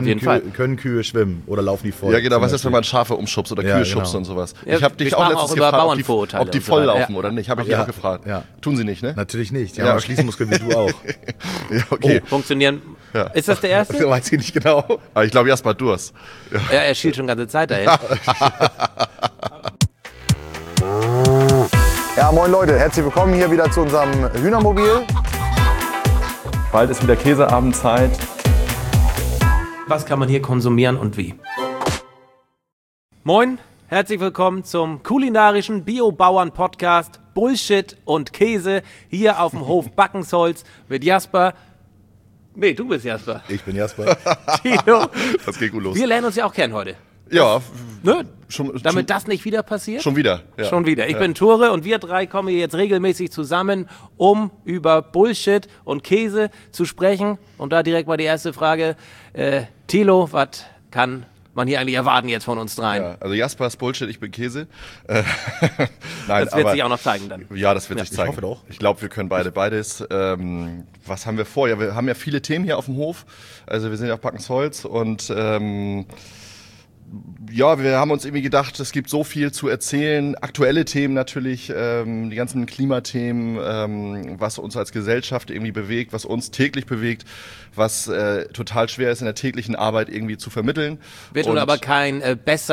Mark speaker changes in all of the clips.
Speaker 1: Auf jeden Fall.
Speaker 2: Können Kühe schwimmen oder laufen die voll?
Speaker 3: Ja, genau. Was ist, wenn man Schafe umschubst oder Kühe schubst und sowas?
Speaker 1: Ja,
Speaker 3: ich habe dich auch letztens gefragt, ob die voll laufen oder nicht. Habe ich dich auch gefragt.
Speaker 2: Ja.
Speaker 3: Tun sie nicht, ne?
Speaker 2: Natürlich nicht. Die haben Schließmuskeln wie du auch.
Speaker 3: Ja, okay.
Speaker 1: Funktionieren.
Speaker 3: Ja.
Speaker 1: Ist das der erste?
Speaker 2: Das weiß ich nicht genau.
Speaker 3: Aber ich glaube, Jasper, du hast.
Speaker 1: Ja, er schielt schon ganze Zeit dahin.
Speaker 2: Ja, moin Leute, herzlich willkommen hier wieder zu unserem Hühnermobil.
Speaker 4: Bald ist wieder Käseabendzeit.
Speaker 1: Was kann man hier konsumieren und wie? Moin, herzlich willkommen zum kulinarischen Biobauern-Podcast Bullshit und Käse hier auf dem Hof Backensholz mit Jasper. Nee, du bist Jasper.
Speaker 2: Ich bin Jasper.
Speaker 1: Tino.
Speaker 3: Das geht gut los.
Speaker 1: Wir lernen uns ja auch kennen heute.
Speaker 3: Ja,
Speaker 1: Ne?
Speaker 3: schon,
Speaker 1: Damit das nicht wieder passiert?
Speaker 3: schon wieder. Ja.
Speaker 1: Schon wieder. Ich bin Tore und wir drei kommen hier jetzt regelmäßig zusammen, um über Bullshit und Käse zu sprechen. Und da direkt mal die erste Frage. Thilo, was kann man hier eigentlich erwarten jetzt von uns dreien?
Speaker 3: Ja, also Jasper ist Bullshit, ich bin Käse.
Speaker 1: Nein, das wird sich auch noch zeigen dann.
Speaker 3: Ja, das wird sich zeigen.
Speaker 2: Ich hoffe doch.
Speaker 3: Ich glaube, wir können beides. Was haben wir vor? Ja, wir haben ja viele Themen hier auf dem Hof. Also wir sind ja auf Backensholz und ja, wir haben uns irgendwie gedacht, es gibt so viel zu erzählen. Aktuelle Themen natürlich, die ganzen Klimathemen, was uns als Gesellschaft irgendwie bewegt, was uns täglich bewegt, was total schwer ist in der täglichen Arbeit irgendwie zu vermitteln.
Speaker 1: Wird nun aber kein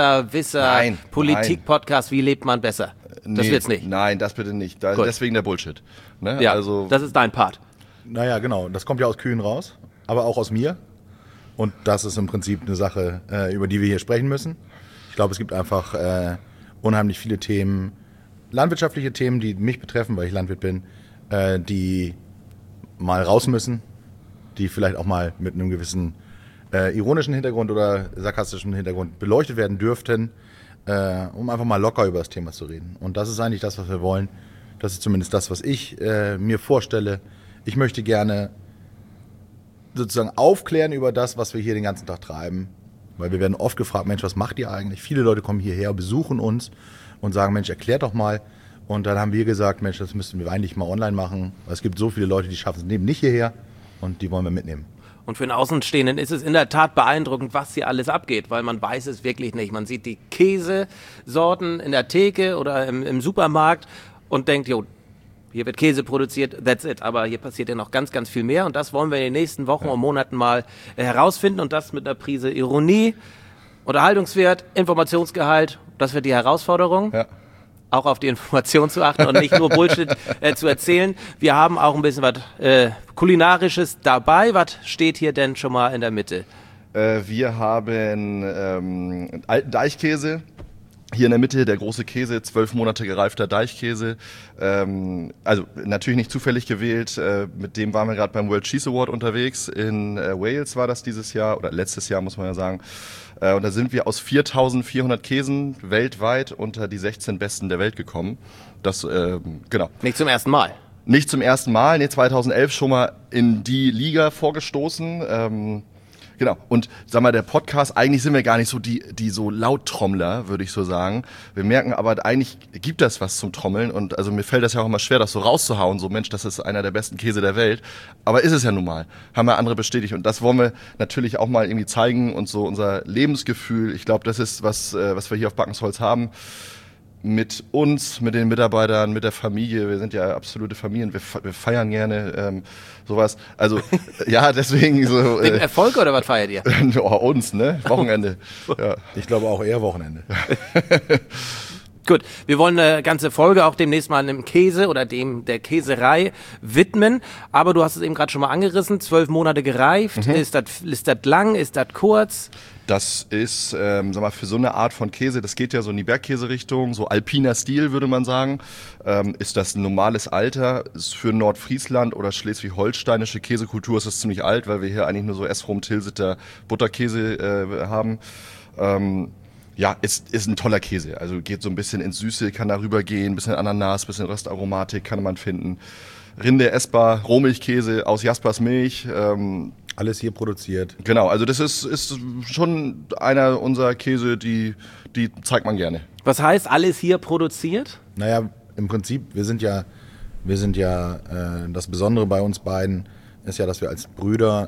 Speaker 1: Besserwisser-Politik-Podcast, wie lebt man besser? Das
Speaker 3: Nee,
Speaker 1: wird's nicht.
Speaker 3: Nein, das bitte nicht.
Speaker 1: Gut.
Speaker 3: Deswegen der Bullshit. Ne?
Speaker 1: Ja,
Speaker 3: Also,
Speaker 1: das ist dein Part.
Speaker 2: Naja, genau. Das kommt ja aus Kühen raus, aber auch aus mir. Und das ist im Prinzip eine Sache, über die wir hier sprechen müssen. Ich glaube, es gibt einfach unheimlich viele Themen, landwirtschaftliche Themen, die mich betreffen, weil ich Landwirt bin, die mal raus müssen, die vielleicht auch mal mit einem gewissen ironischen Hintergrund oder sarkastischen Hintergrund beleuchtet werden dürften, um einfach mal locker über das Thema zu reden. Und das ist eigentlich das, was wir wollen. Das ist zumindest das, was ich mir vorstelle. Ich möchte gerne sozusagen aufklären über das, was wir hier den ganzen Tag treiben. Weil wir werden oft gefragt, Mensch, was macht ihr eigentlich? Viele Leute kommen hierher, besuchen uns und sagen, Mensch, erklärt doch mal. Und dann haben wir gesagt, Mensch, das müssten wir eigentlich mal online machen. Es gibt so viele Leute, die schaffen es nicht hierher und die wollen wir mitnehmen.
Speaker 1: Und für einen Außenstehenden ist es in der Tat beeindruckend, was hier alles abgeht, weil man weiß es wirklich nicht. Man sieht die Käsesorten in der Theke oder im Supermarkt und denkt, jo, hier wird Käse produziert, that's it. Aber hier passiert ja noch ganz, ganz viel mehr und das wollen wir in den nächsten Wochen und Monaten mal herausfinden und das mit einer Prise Ironie, Unterhaltungswert, Informationsgehalt. Das wird die Herausforderung.
Speaker 3: ja.
Speaker 1: Auch auf die Information zu achten und nicht nur Bullshit zu erzählen. Wir haben auch ein bisschen was Kulinarisches dabei. Was steht hier denn schon mal in der Mitte?
Speaker 3: Wir haben alten Deichkäse. Hier in der Mitte der große Käse, 12 Monate gereifter Deichkäse. Also natürlich nicht zufällig gewählt. Mit dem waren wir gerade beim World Cheese Award unterwegs. In Wales war das dieses Jahr, oder letztes Jahr muss man ja sagen. Und da sind wir aus 4.400 Käsen weltweit unter die 16 besten der Welt gekommen. Das, genau.
Speaker 1: Nicht zum ersten Mal.
Speaker 3: Nicht zum ersten Mal, nee, 2011 schon mal in die Liga vorgestoßen. Genau. Und sag mal, der Podcast, eigentlich sind wir gar nicht so die so Lauttrommler, würde ich so sagen. Wir merken aber, eigentlich gibt das was zum Trommeln und also mir fällt das ja auch immer schwer, das so rauszuhauen. So, Mensch, das ist einer der besten Käse der Welt. Aber ist es ja nun mal. Haben ja andere bestätigt. Und das wollen wir natürlich auch mal irgendwie zeigen und so unser Lebensgefühl. Ich glaube, das ist was wir hier auf Backensholz haben. Mit uns, mit den Mitarbeitern, mit der Familie. Wir sind ja absolute Familien. Wir feiern gerne sowas. Also ja, deswegen so.
Speaker 1: Den Erfolg oder was feiert ihr?
Speaker 3: Uns, ne? Wochenende. Ja.
Speaker 2: Ich glaube auch eher Wochenende.
Speaker 1: Gut, wir wollen eine ganze Folge auch demnächst mal einem Käse oder der Käserei widmen. Aber du hast es eben gerade schon mal angerissen, 12 Monate gereift. Ist das lang, ist das kurz?
Speaker 3: Das ist, sag mal, für so eine Art von Käse, das geht ja so in die Bergkäse-Richtung, so alpiner Stil, würde man sagen, ist das ein normales Alter. Ist für Nordfriesland oder schleswig-holsteinische Käsekultur ist das ziemlich alt, weil wir hier eigentlich nur so Esrum, Tilsiter, Butterkäse haben. Ja, ist ein toller Käse. Also geht so ein bisschen ins Süße, kann da rübergehen, bisschen Ananas, bisschen Röstaromatik kann man finden. Rinde essbar, Rohmilchkäse aus Jaspers Milch.
Speaker 2: Alles hier produziert.
Speaker 3: Genau, also das ist schon einer unserer Käse, die zeigt man gerne.
Speaker 1: Was heißt alles hier produziert?
Speaker 2: Naja, im Prinzip, wir sind ja, das Besondere bei uns beiden ist ja, dass wir als Brüder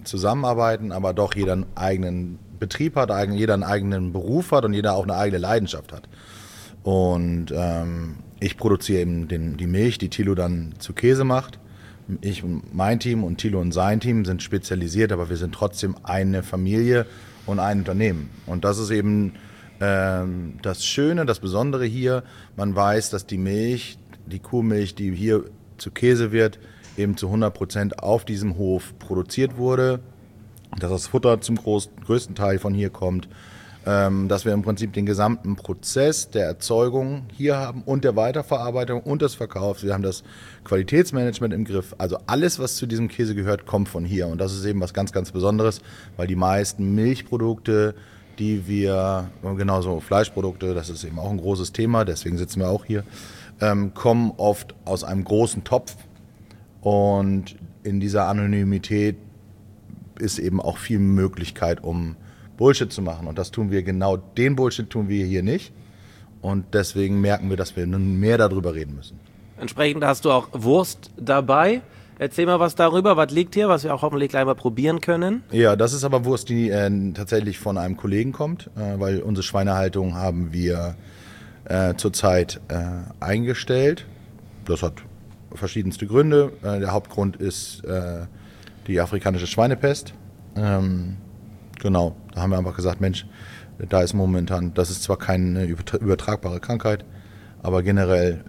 Speaker 2: zusammenarbeiten, aber doch jeder einen eigenen Betrieb hat, jeder einen eigenen Beruf hat und jeder auch eine eigene Leidenschaft hat. Und ich produziere eben die Milch, die Thilo dann zu Käse macht. Ich und mein Team und Thilo und sein Team sind spezialisiert, aber wir sind trotzdem eine Familie und ein Unternehmen. Und das ist eben das Schöne, das Besondere hier. Man weiß, dass die Milch, die Kuhmilch, die hier zu Käse wird, eben zu 100% auf diesem Hof produziert wurde. Dass das Futter zum größten Teil von hier kommt. Dass wir im Prinzip den gesamten Prozess der Erzeugung hier haben und der Weiterverarbeitung und des Verkaufs. Wir haben das Qualitätsmanagement im Griff. Also alles, was zu diesem Käse gehört, kommt von hier. Und das ist eben was ganz, ganz Besonderes, weil die meisten Milchprodukte, die wir, genauso Fleischprodukte, das ist eben auch ein großes Thema, deswegen sitzen wir auch hier, kommen oft aus einem großen Topf. Und in dieser Anonymität ist eben auch viel Möglichkeit, um Bullshit zu machen. Und das tun wir genau, den Bullshit tun wir hier nicht. Und deswegen merken wir, dass wir nun mehr darüber reden müssen.
Speaker 1: Entsprechend hast du auch Wurst dabei. Erzähl mal was darüber, was liegt hier, was wir auch hoffentlich gleich mal probieren können.
Speaker 2: Ja, das ist aber Wurst, die tatsächlich von einem Kollegen kommt, weil unsere Schweinehaltung haben wir zurzeit eingestellt. Das hat verschiedenste Gründe. Der Hauptgrund ist die afrikanische Schweinepest. Genau, da haben wir einfach gesagt, Mensch, da ist momentan, das ist zwar keine übertragbare Krankheit, aber generell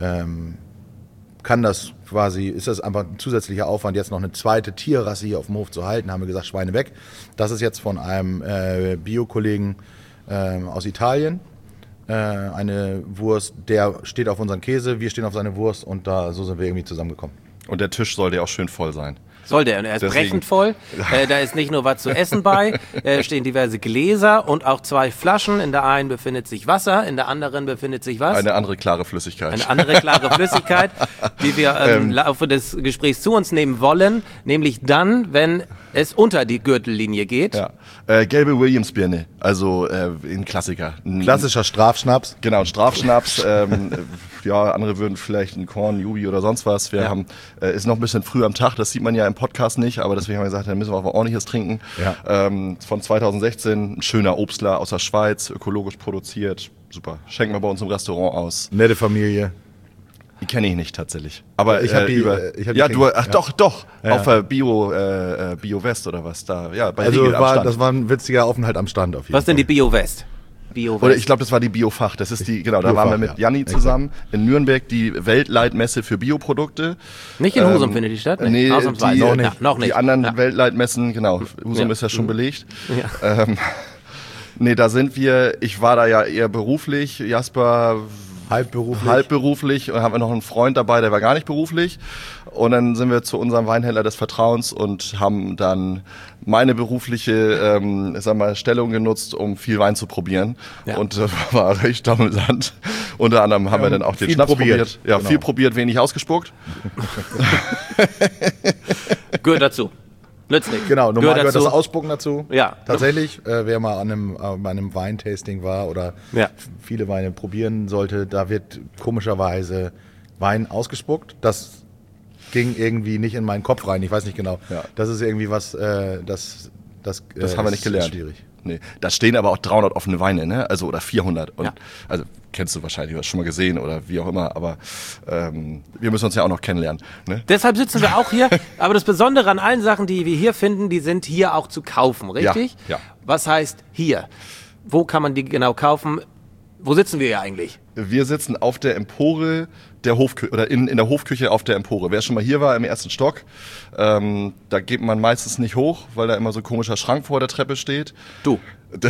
Speaker 2: ist das einfach ein zusätzlicher Aufwand, jetzt noch eine zweite Tierrasse hier auf dem Hof zu halten. Haben wir gesagt, Schweine weg. Das ist jetzt von einem Bio-Kollegen aus Italien. Eine Wurst, der steht auf unseren Käse, wir stehen auf seine Wurst und so sind wir irgendwie zusammengekommen.
Speaker 3: Und der Tisch sollte ja auch schön voll sein.
Speaker 1: Soll der, und er ist brechend voll. Da ist nicht nur was zu essen bei, stehen diverse Gläser und auch 2 Flaschen. In der einen befindet sich Wasser, in der anderen befindet sich was?
Speaker 3: Eine andere klare Flüssigkeit.
Speaker 1: Eine andere klare Flüssigkeit, die wir im Laufe des Gesprächs zu uns nehmen wollen, nämlich dann, wenn es unter die Gürtellinie geht.
Speaker 3: Ja. Gelbe Williams-Birne, also ein Klassiker.
Speaker 2: Klassischer Strafschnaps.
Speaker 3: Genau, ein Strafschnaps. Ja, andere würden vielleicht ein Korn, Jubi oder sonst was. Wir haben, ist noch ein bisschen früh am Tag, das sieht man ja im Podcast nicht, aber deswegen haben wir gesagt, dann müssen wir auch was Ordentliches trinken. Ja. Von 2016, ein schöner Obstler aus der Schweiz, ökologisch produziert, super. Schenken wir bei uns im Restaurant aus.
Speaker 2: Nette Familie.
Speaker 3: Die kenne ich nicht tatsächlich. Aber
Speaker 2: ich habe die.
Speaker 3: Doch. Ja. Auf der Bio West oder was da. Ja, bei
Speaker 2: also
Speaker 3: Riegel am Stand.
Speaker 2: Das war ein witziger Aufenthalt am Stand auf jeden Fall.
Speaker 1: Was denn die Bio West?
Speaker 3: Oder ich glaube, das war die Biofach. Das ist die, genau, da waren wir mit Janni zusammen in Nürnberg, die Weltleitmesse für Bioprodukte.
Speaker 1: Nicht in Husum findet die statt?
Speaker 3: Nee,
Speaker 1: ausnahmsweise.
Speaker 3: Noch nicht. Die anderen Weltleitmessen, genau. Husum ist ja schon belegt.
Speaker 1: Ja.
Speaker 3: Nee, da sind wir, ich war da ja eher beruflich, Jasper halbberuflich und haben wir noch einen Freund dabei, der war gar nicht beruflich. Und dann sind wir zu unserem Weinhändler des Vertrauens und haben dann meine berufliche Stellung genutzt, um viel Wein zu probieren. Ja. Und war recht amüsant. Unter anderem haben wir dann auch den Schnaps probiert. Ja, genau. Viel probiert, wenig ausgespuckt.
Speaker 1: Gehört dazu. Nützlich.
Speaker 2: Genau, normal gehört das Ausspucken dazu.
Speaker 1: Ja.
Speaker 2: Tatsächlich, wer mal bei einem Weintasting war oder viele Weine probieren sollte, da wird komischerweise Wein ausgespuckt. Das ging irgendwie nicht in meinen Kopf rein, ich weiß nicht genau. Ja. Das ist irgendwie was, das
Speaker 3: haben wir nicht gelernt.
Speaker 2: Schwierig.
Speaker 3: Nee, da stehen aber auch 300 offene Weine, ne? Also oder 400. Und also kennst du wahrscheinlich, du hast schon mal gesehen oder wie auch immer, aber wir müssen uns ja auch noch kennenlernen. Ne?
Speaker 1: Deshalb sitzen wir auch hier. Aber das Besondere an allen Sachen, die wir hier finden, die sind hier auch zu kaufen, richtig?
Speaker 3: Ja.
Speaker 1: Was heißt hier? Wo kann man die genau kaufen? Wo sitzen wir hier eigentlich?
Speaker 3: Wir sitzen auf der Empore der Hofküche oder in der Hofküche auf der Empore. Wer schon mal hier war im 1. Stock, da geht man meistens nicht hoch, weil da immer so ein komischer Schrank vor der Treppe steht.
Speaker 1: Du.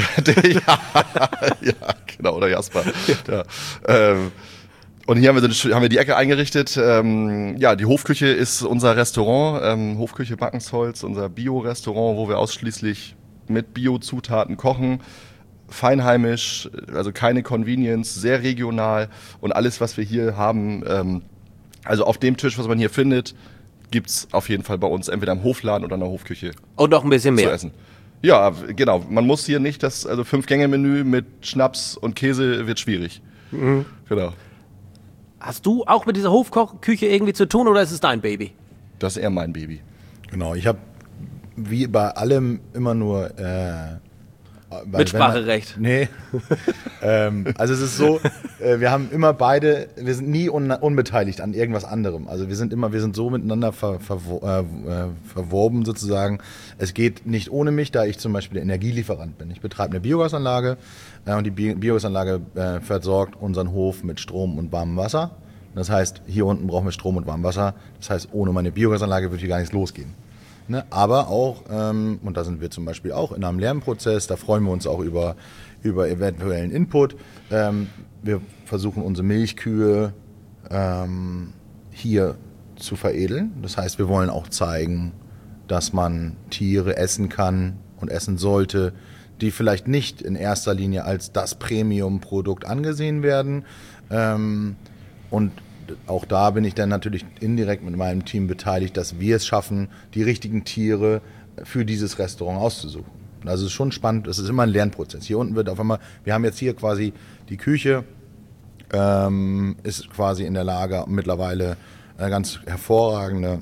Speaker 3: Ja, genau, oder Jasper. Ja. Und hier haben wir die Ecke eingerichtet. Die Hofküche ist unser Restaurant, Hofküche Backensholz, unser Bio-Restaurant, wo wir ausschließlich mit Bio-Zutaten kochen. Feinheimisch, also keine Convenience, sehr regional und alles, was wir hier haben, also auf dem Tisch, was man hier findet, gibt's auf jeden Fall bei uns entweder im Hofladen oder in der Hofküche.
Speaker 1: Und noch ein bisschen mehr.
Speaker 3: Zu essen. Ja, genau. Man muss hier nicht, 5-Gänge-Menü mit Schnaps und Käse wird schwierig. Mhm. Genau.
Speaker 1: Hast du auch mit dieser Hofküche irgendwie zu tun oder ist es dein Baby?
Speaker 3: Das ist eher mein Baby.
Speaker 2: Genau, ich habe wie bei allem immer nur
Speaker 1: Mitspracherecht.
Speaker 2: Nee. Also es ist so, wir haben immer beide, wir sind nie unbeteiligt an irgendwas anderem. Also wir sind so miteinander verwoben sozusagen. Es geht nicht ohne mich, da ich zum Beispiel der Energielieferant bin. Ich betreibe eine Biogasanlage und die Biogasanlage versorgt unseren Hof mit Strom und warmem Wasser. Das heißt, hier unten brauchen wir Strom und warmem Wasser. Das heißt, ohne meine Biogasanlage würde hier gar nichts losgehen. Ne? Aber auch, und da sind wir zum Beispiel auch in einem Lernprozess, da freuen wir uns auch über eventuellen Input. Wir versuchen unsere Milchkühe hier zu veredeln. Das heißt, wir wollen auch zeigen, dass man Tiere essen kann und essen sollte, die vielleicht nicht in erster Linie als das Premium-Produkt angesehen werden. Und auch da bin ich dann natürlich indirekt mit meinem Team beteiligt, dass wir es schaffen, die richtigen Tiere für dieses Restaurant auszusuchen. Also es ist schon spannend, es ist immer ein Lernprozess. Hier unten wird auf einmal, wir haben jetzt hier quasi die Küche, ist quasi in der Lage, mittlerweile ganz hervorragende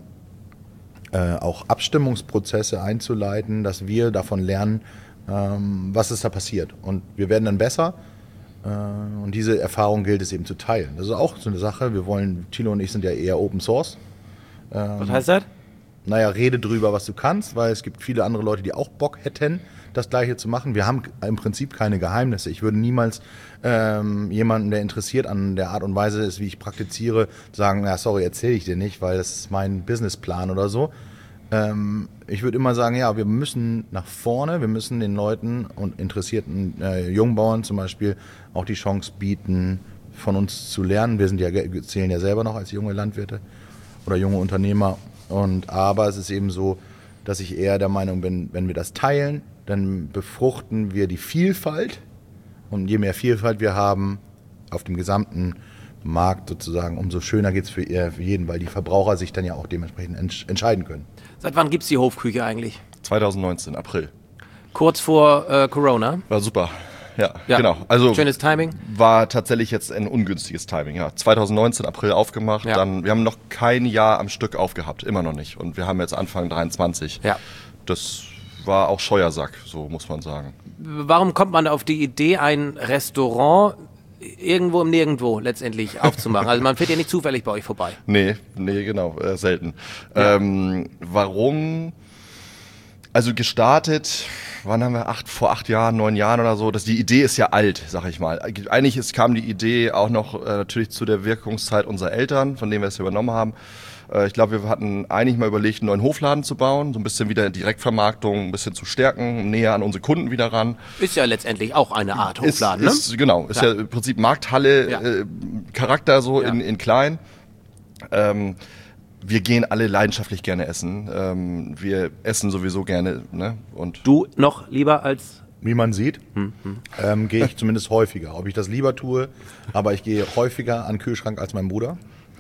Speaker 2: auch Abstimmungsprozesse einzuleiten, dass wir davon lernen, was ist da passiert. Und wir werden dann besser. Und diese Erfahrung gilt es eben zu teilen. Das ist auch so eine Sache. Thilo und ich sind ja eher Open Source.
Speaker 1: Was heißt das?
Speaker 2: Naja, rede drüber, was du kannst, weil es gibt viele andere Leute, die auch Bock hätten, das Gleiche zu machen. Wir haben im Prinzip keine Geheimnisse. Ich würde niemals jemanden, der interessiert an der Art und Weise ist, wie ich praktiziere, sagen, ja, sorry, erzähle ich dir nicht, weil das ist mein Businessplan oder so. Ich würde immer sagen, ja, wir müssen nach vorne, wir müssen den Leuten und interessierten Jungbauern zum Beispiel auch die Chance bieten, von uns zu lernen. Wir zählen ja selber noch als junge Landwirte oder junge Unternehmer. Aber es ist eben so, dass ich eher der Meinung bin, wenn wir das teilen, dann befruchten wir die Vielfalt. Und je mehr Vielfalt wir haben auf dem gesamten Markt sozusagen, umso schöner geht es für jeden, weil die Verbraucher sich dann ja auch dementsprechend entscheiden können.
Speaker 1: Seit wann gibt es die Hofküche eigentlich?
Speaker 3: 2019, April.
Speaker 1: Kurz vor Corona.
Speaker 3: War super. Ja, genau. Also
Speaker 1: schönes Timing.
Speaker 3: War tatsächlich jetzt ein ungünstiges Timing. Ja, 2019 April aufgemacht.
Speaker 1: Ja.
Speaker 3: Dann, wir haben noch kein Jahr am Stück aufgehabt, immer noch nicht. Und wir haben jetzt Anfang 23.
Speaker 1: Ja.
Speaker 3: Das war auch Scheuersack, so muss man sagen.
Speaker 1: Warum kommt man auf die Idee, ein Restaurant irgendwo im Nirgendwo letztendlich aufzumachen? Also man fährt ja nicht zufällig bei euch vorbei.
Speaker 3: Nee, genau, selten.
Speaker 1: Ja.
Speaker 3: Warum? Also gestartet, wann haben wir, vor 8 Jahren, 9 Jahren oder so, die Idee ist ja alt, sag ich mal. Eigentlich kam die Idee auch noch natürlich zu der Wirkungszeit unserer Eltern, von denen wir es übernommen haben. Ich glaube, wir hatten eigentlich mal überlegt, einen neuen Hofladen zu bauen, so ein bisschen wieder Direktvermarktung, ein bisschen zu stärken, näher an unsere Kunden wieder ran.
Speaker 1: Ist ja letztendlich auch eine Art Hofladen,
Speaker 3: ist ja im Prinzip Markthalle, Charakter so in klein. Wir gehen alle leidenschaftlich gerne essen. Wir essen sowieso gerne. Ne? Und
Speaker 1: du noch lieber als...
Speaker 2: Wie man sieht, gehe ich zumindest häufiger. Ob ich das lieber tue, aber ich gehe häufiger an den Kühlschrank als mein Bruder.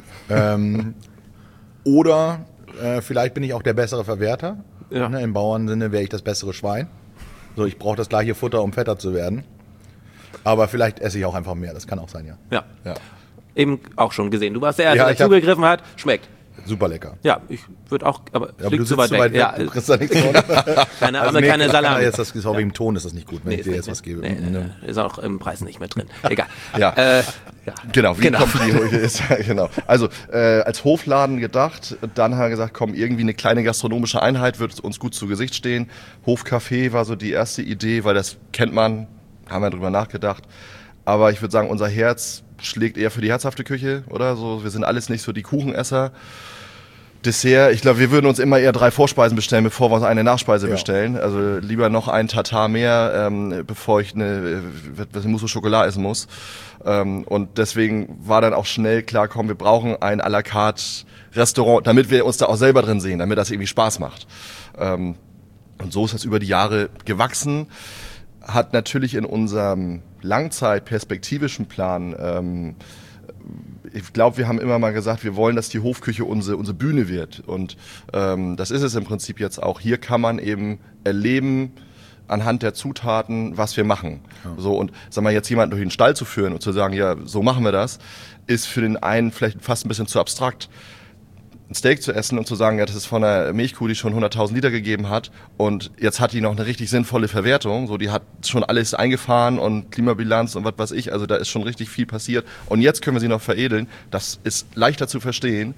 Speaker 2: Oder vielleicht bin ich auch der bessere Verwerter.
Speaker 1: Ja.
Speaker 2: Ne, im Bauernsinne wäre ich das bessere Schwein. So, ich brauche das gleiche Futter, um fetter zu werden. Aber vielleicht esse ich auch einfach mehr. Das kann auch sein, ja.
Speaker 1: Ja. Eben auch schon gesehen. Du warst der Erste,
Speaker 2: Ja,
Speaker 1: der zugegriffen hat. Schmeckt.
Speaker 2: Super lecker.
Speaker 1: Ja, ich würde auch, aber
Speaker 2: Ja, aber
Speaker 1: liegt
Speaker 2: du
Speaker 1: zu
Speaker 2: sitzt
Speaker 1: weit weg. Ja,
Speaker 2: du kriegst da nichts von.
Speaker 1: keine Salami.
Speaker 2: Jetzt das ist auch wegen dem Ton ist das nicht gut, wenn ich dir jetzt was gebe.
Speaker 1: Nee, ist auch im Preis nicht mehr drin. Egal.
Speaker 3: Ja. Genau, wie kommt die ist, genau. Also als Hofladen gedacht, dann haben wir gesagt, komm, irgendwie eine kleine gastronomische Einheit wird uns gut zu Gesicht stehen. Hofcafé war so die erste Idee, weil das kennt man, haben wir drüber nachgedacht. Aber ich würde sagen, unser Herz schlägt eher für die herzhafte Küche, oder so. Wir sind alles nicht so die Kuchenesser. Dessert, ich glaube, wir würden uns immer eher 3 Vorspeisen bestellen, bevor wir uns eine Nachspeise bestellen. Also lieber noch einen Tatar mehr, bevor ich eine Mousse au Chocolat essen muss. Und deswegen war dann auch schnell klar, komm, wir brauchen ein à la carte Restaurant, damit wir uns da auch selber drin sehen, damit das irgendwie Spaß macht. Und so ist das über die Jahre gewachsen. Hat natürlich in unserem langzeitperspektivischen Plan, ich glaube, wir haben immer mal gesagt, wir wollen, dass die Hofküche unsere Bühne wird. Und das ist es im Prinzip jetzt auch. Hier kann man eben erleben, anhand der Zutaten, was wir machen. Ja. So, und sag mal, jetzt jemanden durch den Stall zu führen und zu sagen, ja, so machen wir das, ist für den einen vielleicht fast ein bisschen zu abstrakt. ein Steak zu essen und zu sagen, ja, das ist von einer Milchkuh, die schon 100.000 Liter gegeben hat und jetzt hat die noch eine richtig sinnvolle Verwertung, so die hat schon alles eingefahren und Klimabilanz und was weiß ich, also da ist schon richtig viel passiert und jetzt können wir sie noch veredeln, das ist leichter zu verstehen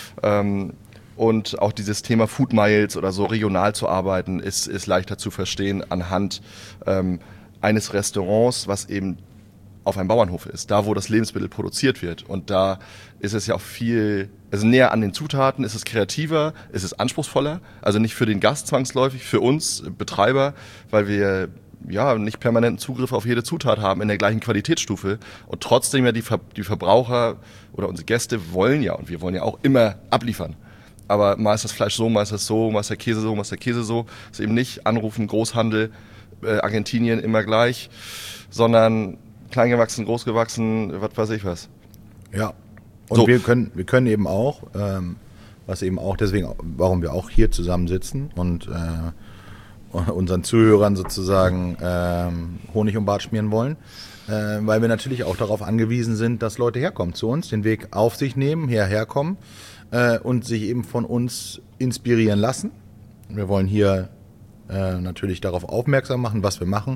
Speaker 3: und auch dieses Thema Food Miles oder so regional zu arbeiten ist leichter zu verstehen anhand eines Restaurants, was eben auf einem Bauernhof ist, da wo das Lebensmittel produziert wird und da ist es ja auch viel, also näher an den Zutaten, ist es kreativer, ist es anspruchsvoller, also nicht für den Gast zwangsläufig, für uns Betreiber, weil wir ja nicht permanenten Zugriff auf jede Zutat haben in der gleichen Qualitätsstufe und trotzdem ja die Verbraucher oder unsere Gäste wollen ja und wir wollen ja auch immer abliefern. Aber mal ist das Fleisch so, mal ist das so, mal ist der Käse so, mal ist der Käse so. Es ist eben nicht anrufen, Großhandel, Argentinien immer gleich, sondern klein gewachsen, groß gewachsen, was weiß ich was.
Speaker 2: Ja, und
Speaker 3: So.
Speaker 2: wir können eben auch, was eben auch deswegen, warum wir auch hier zusammensitzen und unseren Zuhörern sozusagen Honig um Bart schmieren wollen, weil wir natürlich auch darauf angewiesen sind, dass Leute herkommen zu uns, den Weg auf sich nehmen, herkommen und sich eben von uns inspirieren lassen. Wir wollen hier natürlich darauf aufmerksam machen, was wir machen.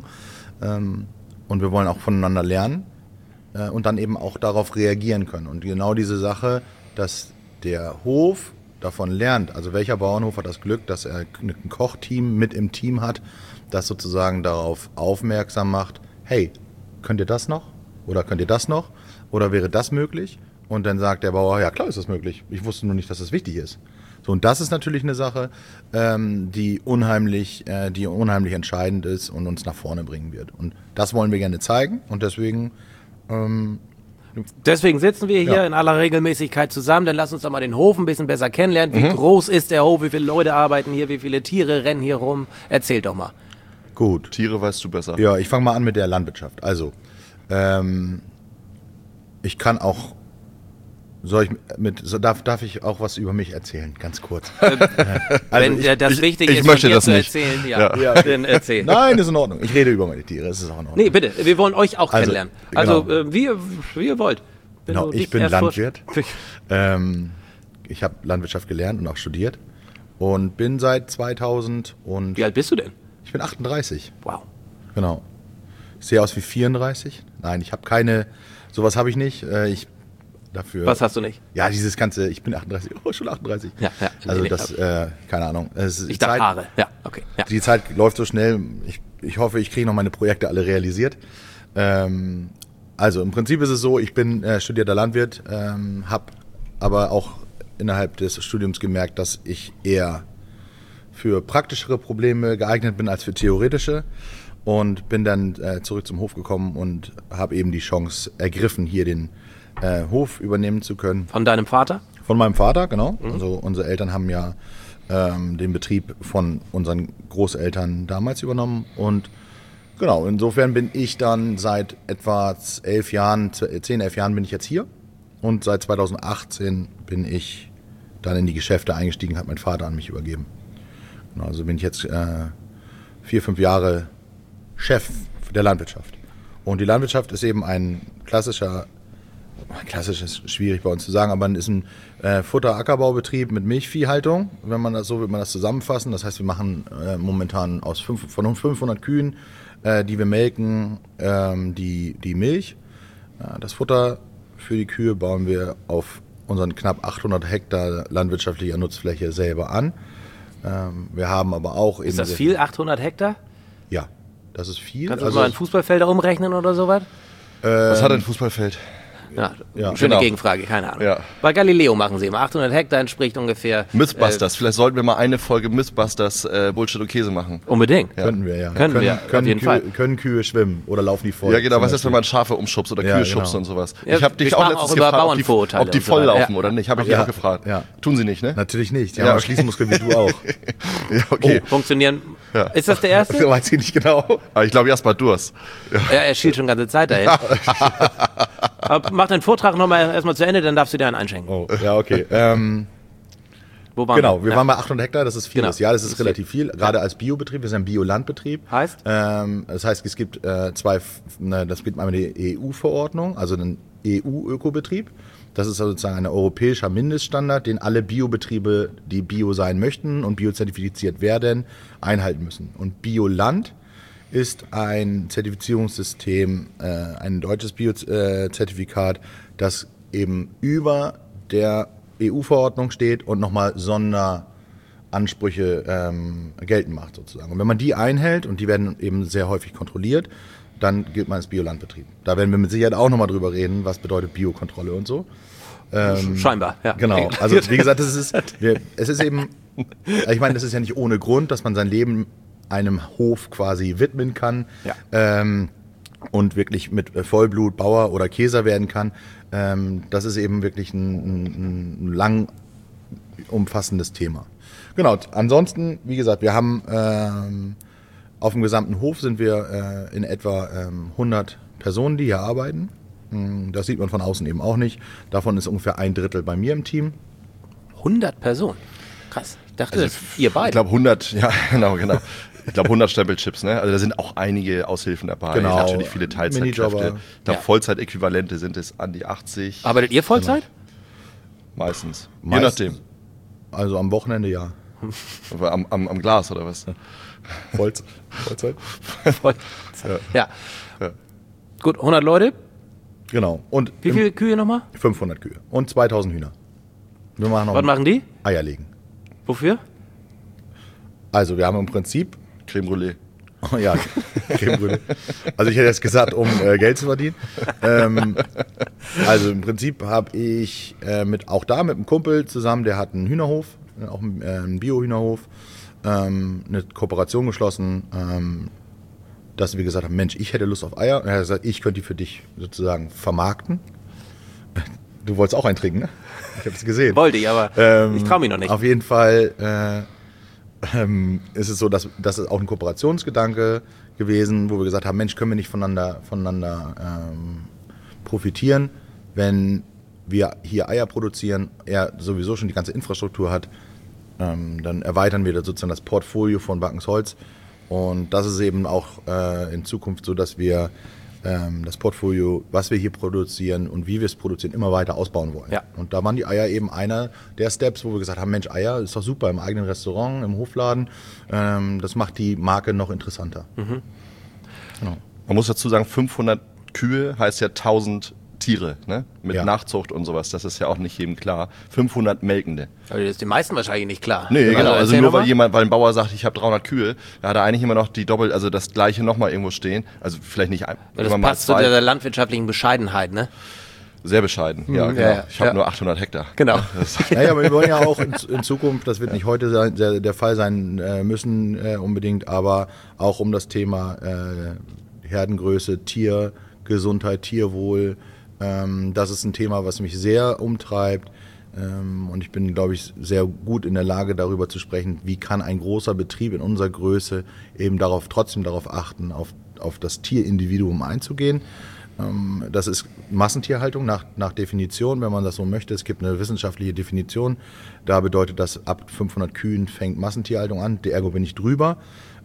Speaker 2: Und wir wollen auch voneinander lernen und dann eben auch darauf reagieren können. Und genau diese Sache, dass der Hof davon lernt, also welcher Bauernhof hat das Glück, dass er ein Kochteam mit im Team hat, das sozusagen darauf aufmerksam macht, hey, könnt ihr das noch? Oder könnt ihr das noch? Oder wäre das möglich? Und dann sagt der Bauer, ja klar ist das möglich. Ich wusste nur nicht, dass das wichtig ist. So, und das ist natürlich eine Sache, die unheimlich entscheidend ist und uns nach vorne bringen wird. Und das wollen wir gerne zeigen und deswegen
Speaker 1: Deswegen sitzen wir hier
Speaker 2: Ja.
Speaker 1: in aller Regelmäßigkeit zusammen, dann lass uns doch mal den Hof ein bisschen besser kennenlernen. Wie groß ist der Hof, wie viele Leute arbeiten hier, wie viele Tiere rennen hier rum? Erzähl doch mal.
Speaker 2: gut.
Speaker 3: Tiere weißt du besser.
Speaker 2: Ja, ich fange mal an mit der Landwirtschaft. Also, ich kann auch, darf ich auch was über mich erzählen, ganz kurz?
Speaker 1: Wenn das wichtig
Speaker 3: ich
Speaker 1: ist,
Speaker 3: möchte
Speaker 1: von dir
Speaker 3: das
Speaker 1: zu
Speaker 3: nicht.
Speaker 1: erzählen,
Speaker 2: Ja.
Speaker 1: dann erzähl.
Speaker 2: Nein, ist in Ordnung. Ich rede über meine Tiere, das ist auch in Ordnung.
Speaker 1: Nee, bitte, wir wollen euch auch
Speaker 2: Also,
Speaker 1: kennenlernen. Also,
Speaker 2: genau.
Speaker 1: wie ihr wollt. Wenn
Speaker 2: Genau,
Speaker 1: du
Speaker 2: ich
Speaker 1: dich
Speaker 2: bin
Speaker 1: erst
Speaker 2: Landwirt. Ich habe Landwirtschaft gelernt und auch studiert und bin seit 2000 und
Speaker 1: Wie alt bist du denn?
Speaker 2: ich bin 38.
Speaker 1: Wow.
Speaker 2: Genau. Ich sehe aus wie 34. Nein, ich habe keine, sowas habe ich nicht. Dafür.
Speaker 1: Was hast du nicht?
Speaker 2: Ja, dieses ganze, ich bin 38, schon 38.
Speaker 1: Ja.
Speaker 2: Also
Speaker 1: Nee,
Speaker 2: das, keine Ahnung. Es ist
Speaker 1: Ich dachte
Speaker 2: Zeit,
Speaker 1: Haare. Ja, okay. Ja.
Speaker 2: Die Zeit läuft so schnell. Ich hoffe, ich kriege noch meine Projekte alle realisiert. Also im Prinzip ist es so, ich bin studierter Landwirt, habe aber auch innerhalb des Studiums gemerkt, dass ich eher für praktischere Probleme geeignet bin als für theoretische und bin dann zurück zum Hof gekommen und habe eben die Chance ergriffen, hier den Hof übernehmen zu können.
Speaker 1: Von deinem Vater?
Speaker 2: Von meinem Vater, genau. Also unsere Eltern haben ja den Betrieb von unseren Großeltern damals übernommen und genau, insofern bin ich dann seit etwa 10, 11 Jahren bin ich jetzt hier und seit 2018 bin ich dann in die Geschäfte eingestiegen, hat mein Vater an mich übergeben. Genau, also bin ich jetzt 4, 5 Jahre Chef der Landwirtschaft. Und die Landwirtschaft ist eben ein klassisch ist schwierig bei uns zu sagen, aber ist ein Futter-Ackerbaubetrieb mit Milchviehhaltung, wenn man das so will man das zusammenfassen. Das heißt, wir machen momentan von 500 Kühen, die wir melken, die Milch. Das Futter für die Kühe bauen wir auf unseren knapp 800 Hektar landwirtschaftlicher Nutzfläche selber an. Wir haben aber auch
Speaker 1: Ist das viel? 800 Hektar?
Speaker 2: Ja, das ist viel.
Speaker 1: Kannst du mal ein Fußballfelder umrechnen oder sowas?
Speaker 3: Was hat ein Fußballfeld?
Speaker 1: Ja,
Speaker 2: Ja,
Speaker 1: schöne
Speaker 3: genau.
Speaker 1: Gegenfrage, keine Ahnung.
Speaker 3: Ja.
Speaker 1: Bei Galileo machen sie immer. 800 Hektar entspricht ungefähr...
Speaker 3: Mythbusters. Vielleicht sollten wir mal eine Folge Mythbusters Bullshit und Käse machen.
Speaker 1: Unbedingt.
Speaker 2: Könnten wir, ja.
Speaker 1: Können wir, auf jeden
Speaker 2: Kühe,
Speaker 1: Fall.
Speaker 2: Können Kühe schwimmen oder laufen die voll?
Speaker 3: Ja, genau.
Speaker 2: zum
Speaker 3: Was ist, wenn
Speaker 2: Beispiel?
Speaker 3: man Schafe umschubst oder
Speaker 2: Ja,
Speaker 3: Kühe
Speaker 2: genau.
Speaker 3: schubst und sowas?
Speaker 1: Ja,
Speaker 3: Ich habe
Speaker 1: wir
Speaker 3: dich auch
Speaker 1: sprachen
Speaker 3: letztens
Speaker 1: auch über
Speaker 3: gefragt,
Speaker 1: Bauernvorurteile
Speaker 3: ob die
Speaker 1: und so
Speaker 3: voll
Speaker 1: weiter.
Speaker 3: laufen
Speaker 1: Ja.
Speaker 3: oder nicht. Habe ich dich auch gefragt.
Speaker 2: Ja.
Speaker 3: Tun sie nicht, ne?
Speaker 2: Natürlich nicht. Die
Speaker 3: Ja,
Speaker 2: haben auch
Speaker 3: okay.
Speaker 2: Schließmuskeln wie du auch.
Speaker 3: Ja, okay.
Speaker 1: Funktionieren...
Speaker 3: Ja.
Speaker 1: Ist das der erste?
Speaker 2: Weiß ich nicht genau.
Speaker 3: Aber ich glaube, Jasper Durst.
Speaker 1: Er schielt schon die ganze Zeit dahin. Aber mach deinen Vortrag nochmal erstmal zu Ende, dann darfst du dir einen einschenken.
Speaker 2: Oh, ja, okay.
Speaker 1: Wo waren
Speaker 2: Genau, wir
Speaker 1: Ja.
Speaker 2: waren bei 800 Hektar, das ist viel.
Speaker 1: Genau.
Speaker 2: Ja, das ist relativ viel, gerade als Biobetrieb. Wir sind ein Biolandbetrieb.
Speaker 1: Heißt?
Speaker 2: Das heißt, es gibt das gibt einmal die EU-Verordnung, also einen EU-Ökobetrieb. Das ist sozusagen ein europäischer Mindeststandard, den alle Biobetriebe, die Bio sein möchten und biozertifiziert werden, einhalten müssen. Und Bioland ist ein Zertifizierungssystem, ein deutsches Biozertifikat, das eben über der EU-Verordnung steht und nochmal Sonderansprüche geltend macht sozusagen. Und wenn man die einhält, und die werden eben sehr häufig kontrolliert, dann gilt man als Biolandbetrieb. Da werden wir mit Sicherheit auch nochmal drüber reden, was bedeutet Biokontrolle und so.
Speaker 1: Scheinbar, ja.
Speaker 2: Genau, also wie gesagt, es ist eben, ich meine, das ist ja nicht ohne Grund, dass man sein Leben einem Hof quasi widmen kann und wirklich mit Vollblut Bauer oder Käser werden kann. Das ist eben wirklich ein lang umfassendes Thema. Genau, ansonsten, wie gesagt, wir haben auf dem gesamten Hof sind wir in etwa 100 Personen, die hier arbeiten. Das sieht man von außen eben auch nicht. Davon ist ungefähr 1/3 bei mir im Team.
Speaker 1: 100 Personen? Krass. Ich dachte, das ihr
Speaker 3: Ich
Speaker 1: beide.
Speaker 3: glaube 100, ja, genau. Ich glaube 100 Stempelchips, ne? Also da sind auch einige Aushilfen dabei.
Speaker 2: Genau.
Speaker 3: Natürlich viele Teilzeitkräfte.
Speaker 2: Minijobber.
Speaker 3: Ich glaube, Vollzeitäquivalente sind es an die 80.
Speaker 1: Arbeitet ihr Vollzeit?
Speaker 3: Meistens. Je
Speaker 2: Meistens.
Speaker 3: nachdem.
Speaker 2: Also am Wochenende ja.
Speaker 3: Aber am Glas oder was?
Speaker 2: Vollzeit.
Speaker 1: Vollzeit. Ja. Gut, 100 Leute.
Speaker 2: Genau. Und
Speaker 1: Wie viele Kühe nochmal?
Speaker 2: 500 Kühe und 2000 Hühner. Wir machen noch
Speaker 1: Was machen die?
Speaker 2: Eier legen.
Speaker 1: Wofür?
Speaker 2: Also wir haben im Prinzip,
Speaker 3: Creme Brûlée.
Speaker 2: oh ja, Creme Brûlée. Also ich hätte jetzt gesagt, um Geld zu verdienen. Also im Prinzip habe ich mit einem Kumpel zusammen, der hat einen Hühnerhof, auch einen Bio-Hühnerhof, eine Kooperation geschlossen, dass wir gesagt haben, Mensch, ich hätte Lust auf Eier. Und er hat gesagt, ich könnte die für dich sozusagen vermarkten. Du wolltest auch einen trinken, ne? Ich habe es gesehen.
Speaker 1: Wollte ich, aber ich traue mich noch nicht.
Speaker 2: Auf jeden Fall ist es so, dass das ist auch ein Kooperationsgedanke gewesen, wo wir gesagt haben, Mensch, können wir nicht voneinander profitieren, wenn wir hier Eier produzieren, er sowieso schon die ganze Infrastruktur hat, dann erweitern wir da sozusagen das Portfolio von Backensholz. Und das ist eben auch in Zukunft so, dass wir das Portfolio, was wir hier produzieren und wie wir es produzieren, immer weiter ausbauen wollen.
Speaker 1: Ja.
Speaker 2: Und da waren die Eier eben einer der Steps, wo wir gesagt haben, Mensch, Eier ist doch super im eigenen Restaurant, im Hofladen. Das macht die Marke noch interessanter.
Speaker 1: Mhm.
Speaker 2: Genau.
Speaker 3: Man muss dazu sagen, 500 Kühe heißt ja 1000 Tiere, ne? Mit
Speaker 2: Ja.
Speaker 3: Nachzucht und sowas. Das ist ja auch nicht jedem klar. 500 Melkende.
Speaker 1: Aber das ist den meisten wahrscheinlich nicht klar.
Speaker 3: Nee, genau. Also
Speaker 1: erzähl
Speaker 3: nur
Speaker 1: noch mal.
Speaker 3: weil ein Bauer sagt, ich habe 300 Kühe, da hat er eigentlich immer noch also das gleiche nochmal irgendwo stehen. Also vielleicht nicht
Speaker 1: Weil
Speaker 3: immer
Speaker 1: das
Speaker 3: mal
Speaker 1: passt zu
Speaker 3: zwei.
Speaker 1: der landwirtschaftlichen Bescheidenheit, ne?
Speaker 3: Sehr bescheiden, ja, genau.
Speaker 1: ja,
Speaker 3: Ich habe
Speaker 1: ja.
Speaker 3: nur 800 Hektar.
Speaker 1: Genau.
Speaker 2: Naja, aber wir wollen ja auch in Zukunft, das wird nicht heute der Fall sein müssen unbedingt, aber auch um das Thema Herdengröße, Tiergesundheit, Tierwohl, das ist ein Thema, was mich sehr umtreibt. Und ich bin, glaube ich, sehr gut in der Lage, darüber zu sprechen, wie kann ein großer Betrieb in unserer Größe eben trotzdem darauf achten, auf das Tierindividuum einzugehen. Das ist Massentierhaltung nach Definition, wenn man das so möchte. Es gibt eine wissenschaftliche Definition. Da bedeutet das, ab 500 Kühen fängt Massentierhaltung an. Ergo bin ich drüber.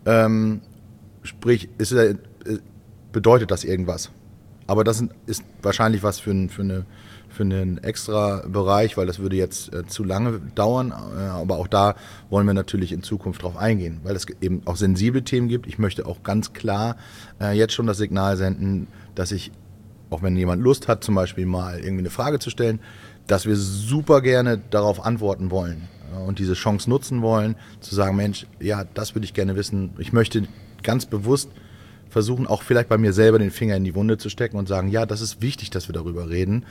Speaker 2: Sprich, bedeutet das irgendwas. Aber das ist wahrscheinlich was für einen extra Bereich, weil das würde jetzt zu lange dauern. Aber auch da wollen wir natürlich in Zukunft drauf eingehen, weil es eben auch sensible Themen gibt. Ich möchte auch ganz klar jetzt schon das Signal senden, dass ich, auch wenn jemand Lust hat, zum Beispiel mal irgendwie eine Frage zu stellen, dass wir super gerne darauf antworten wollen und diese Chance nutzen wollen, zu sagen, Mensch, ja, das würde ich gerne wissen. Ich möchte ganz bewusst versuchen, auch vielleicht bei mir selber den Finger in die Wunde zu stecken und sagen, ja, das ist wichtig, dass wir darüber reden.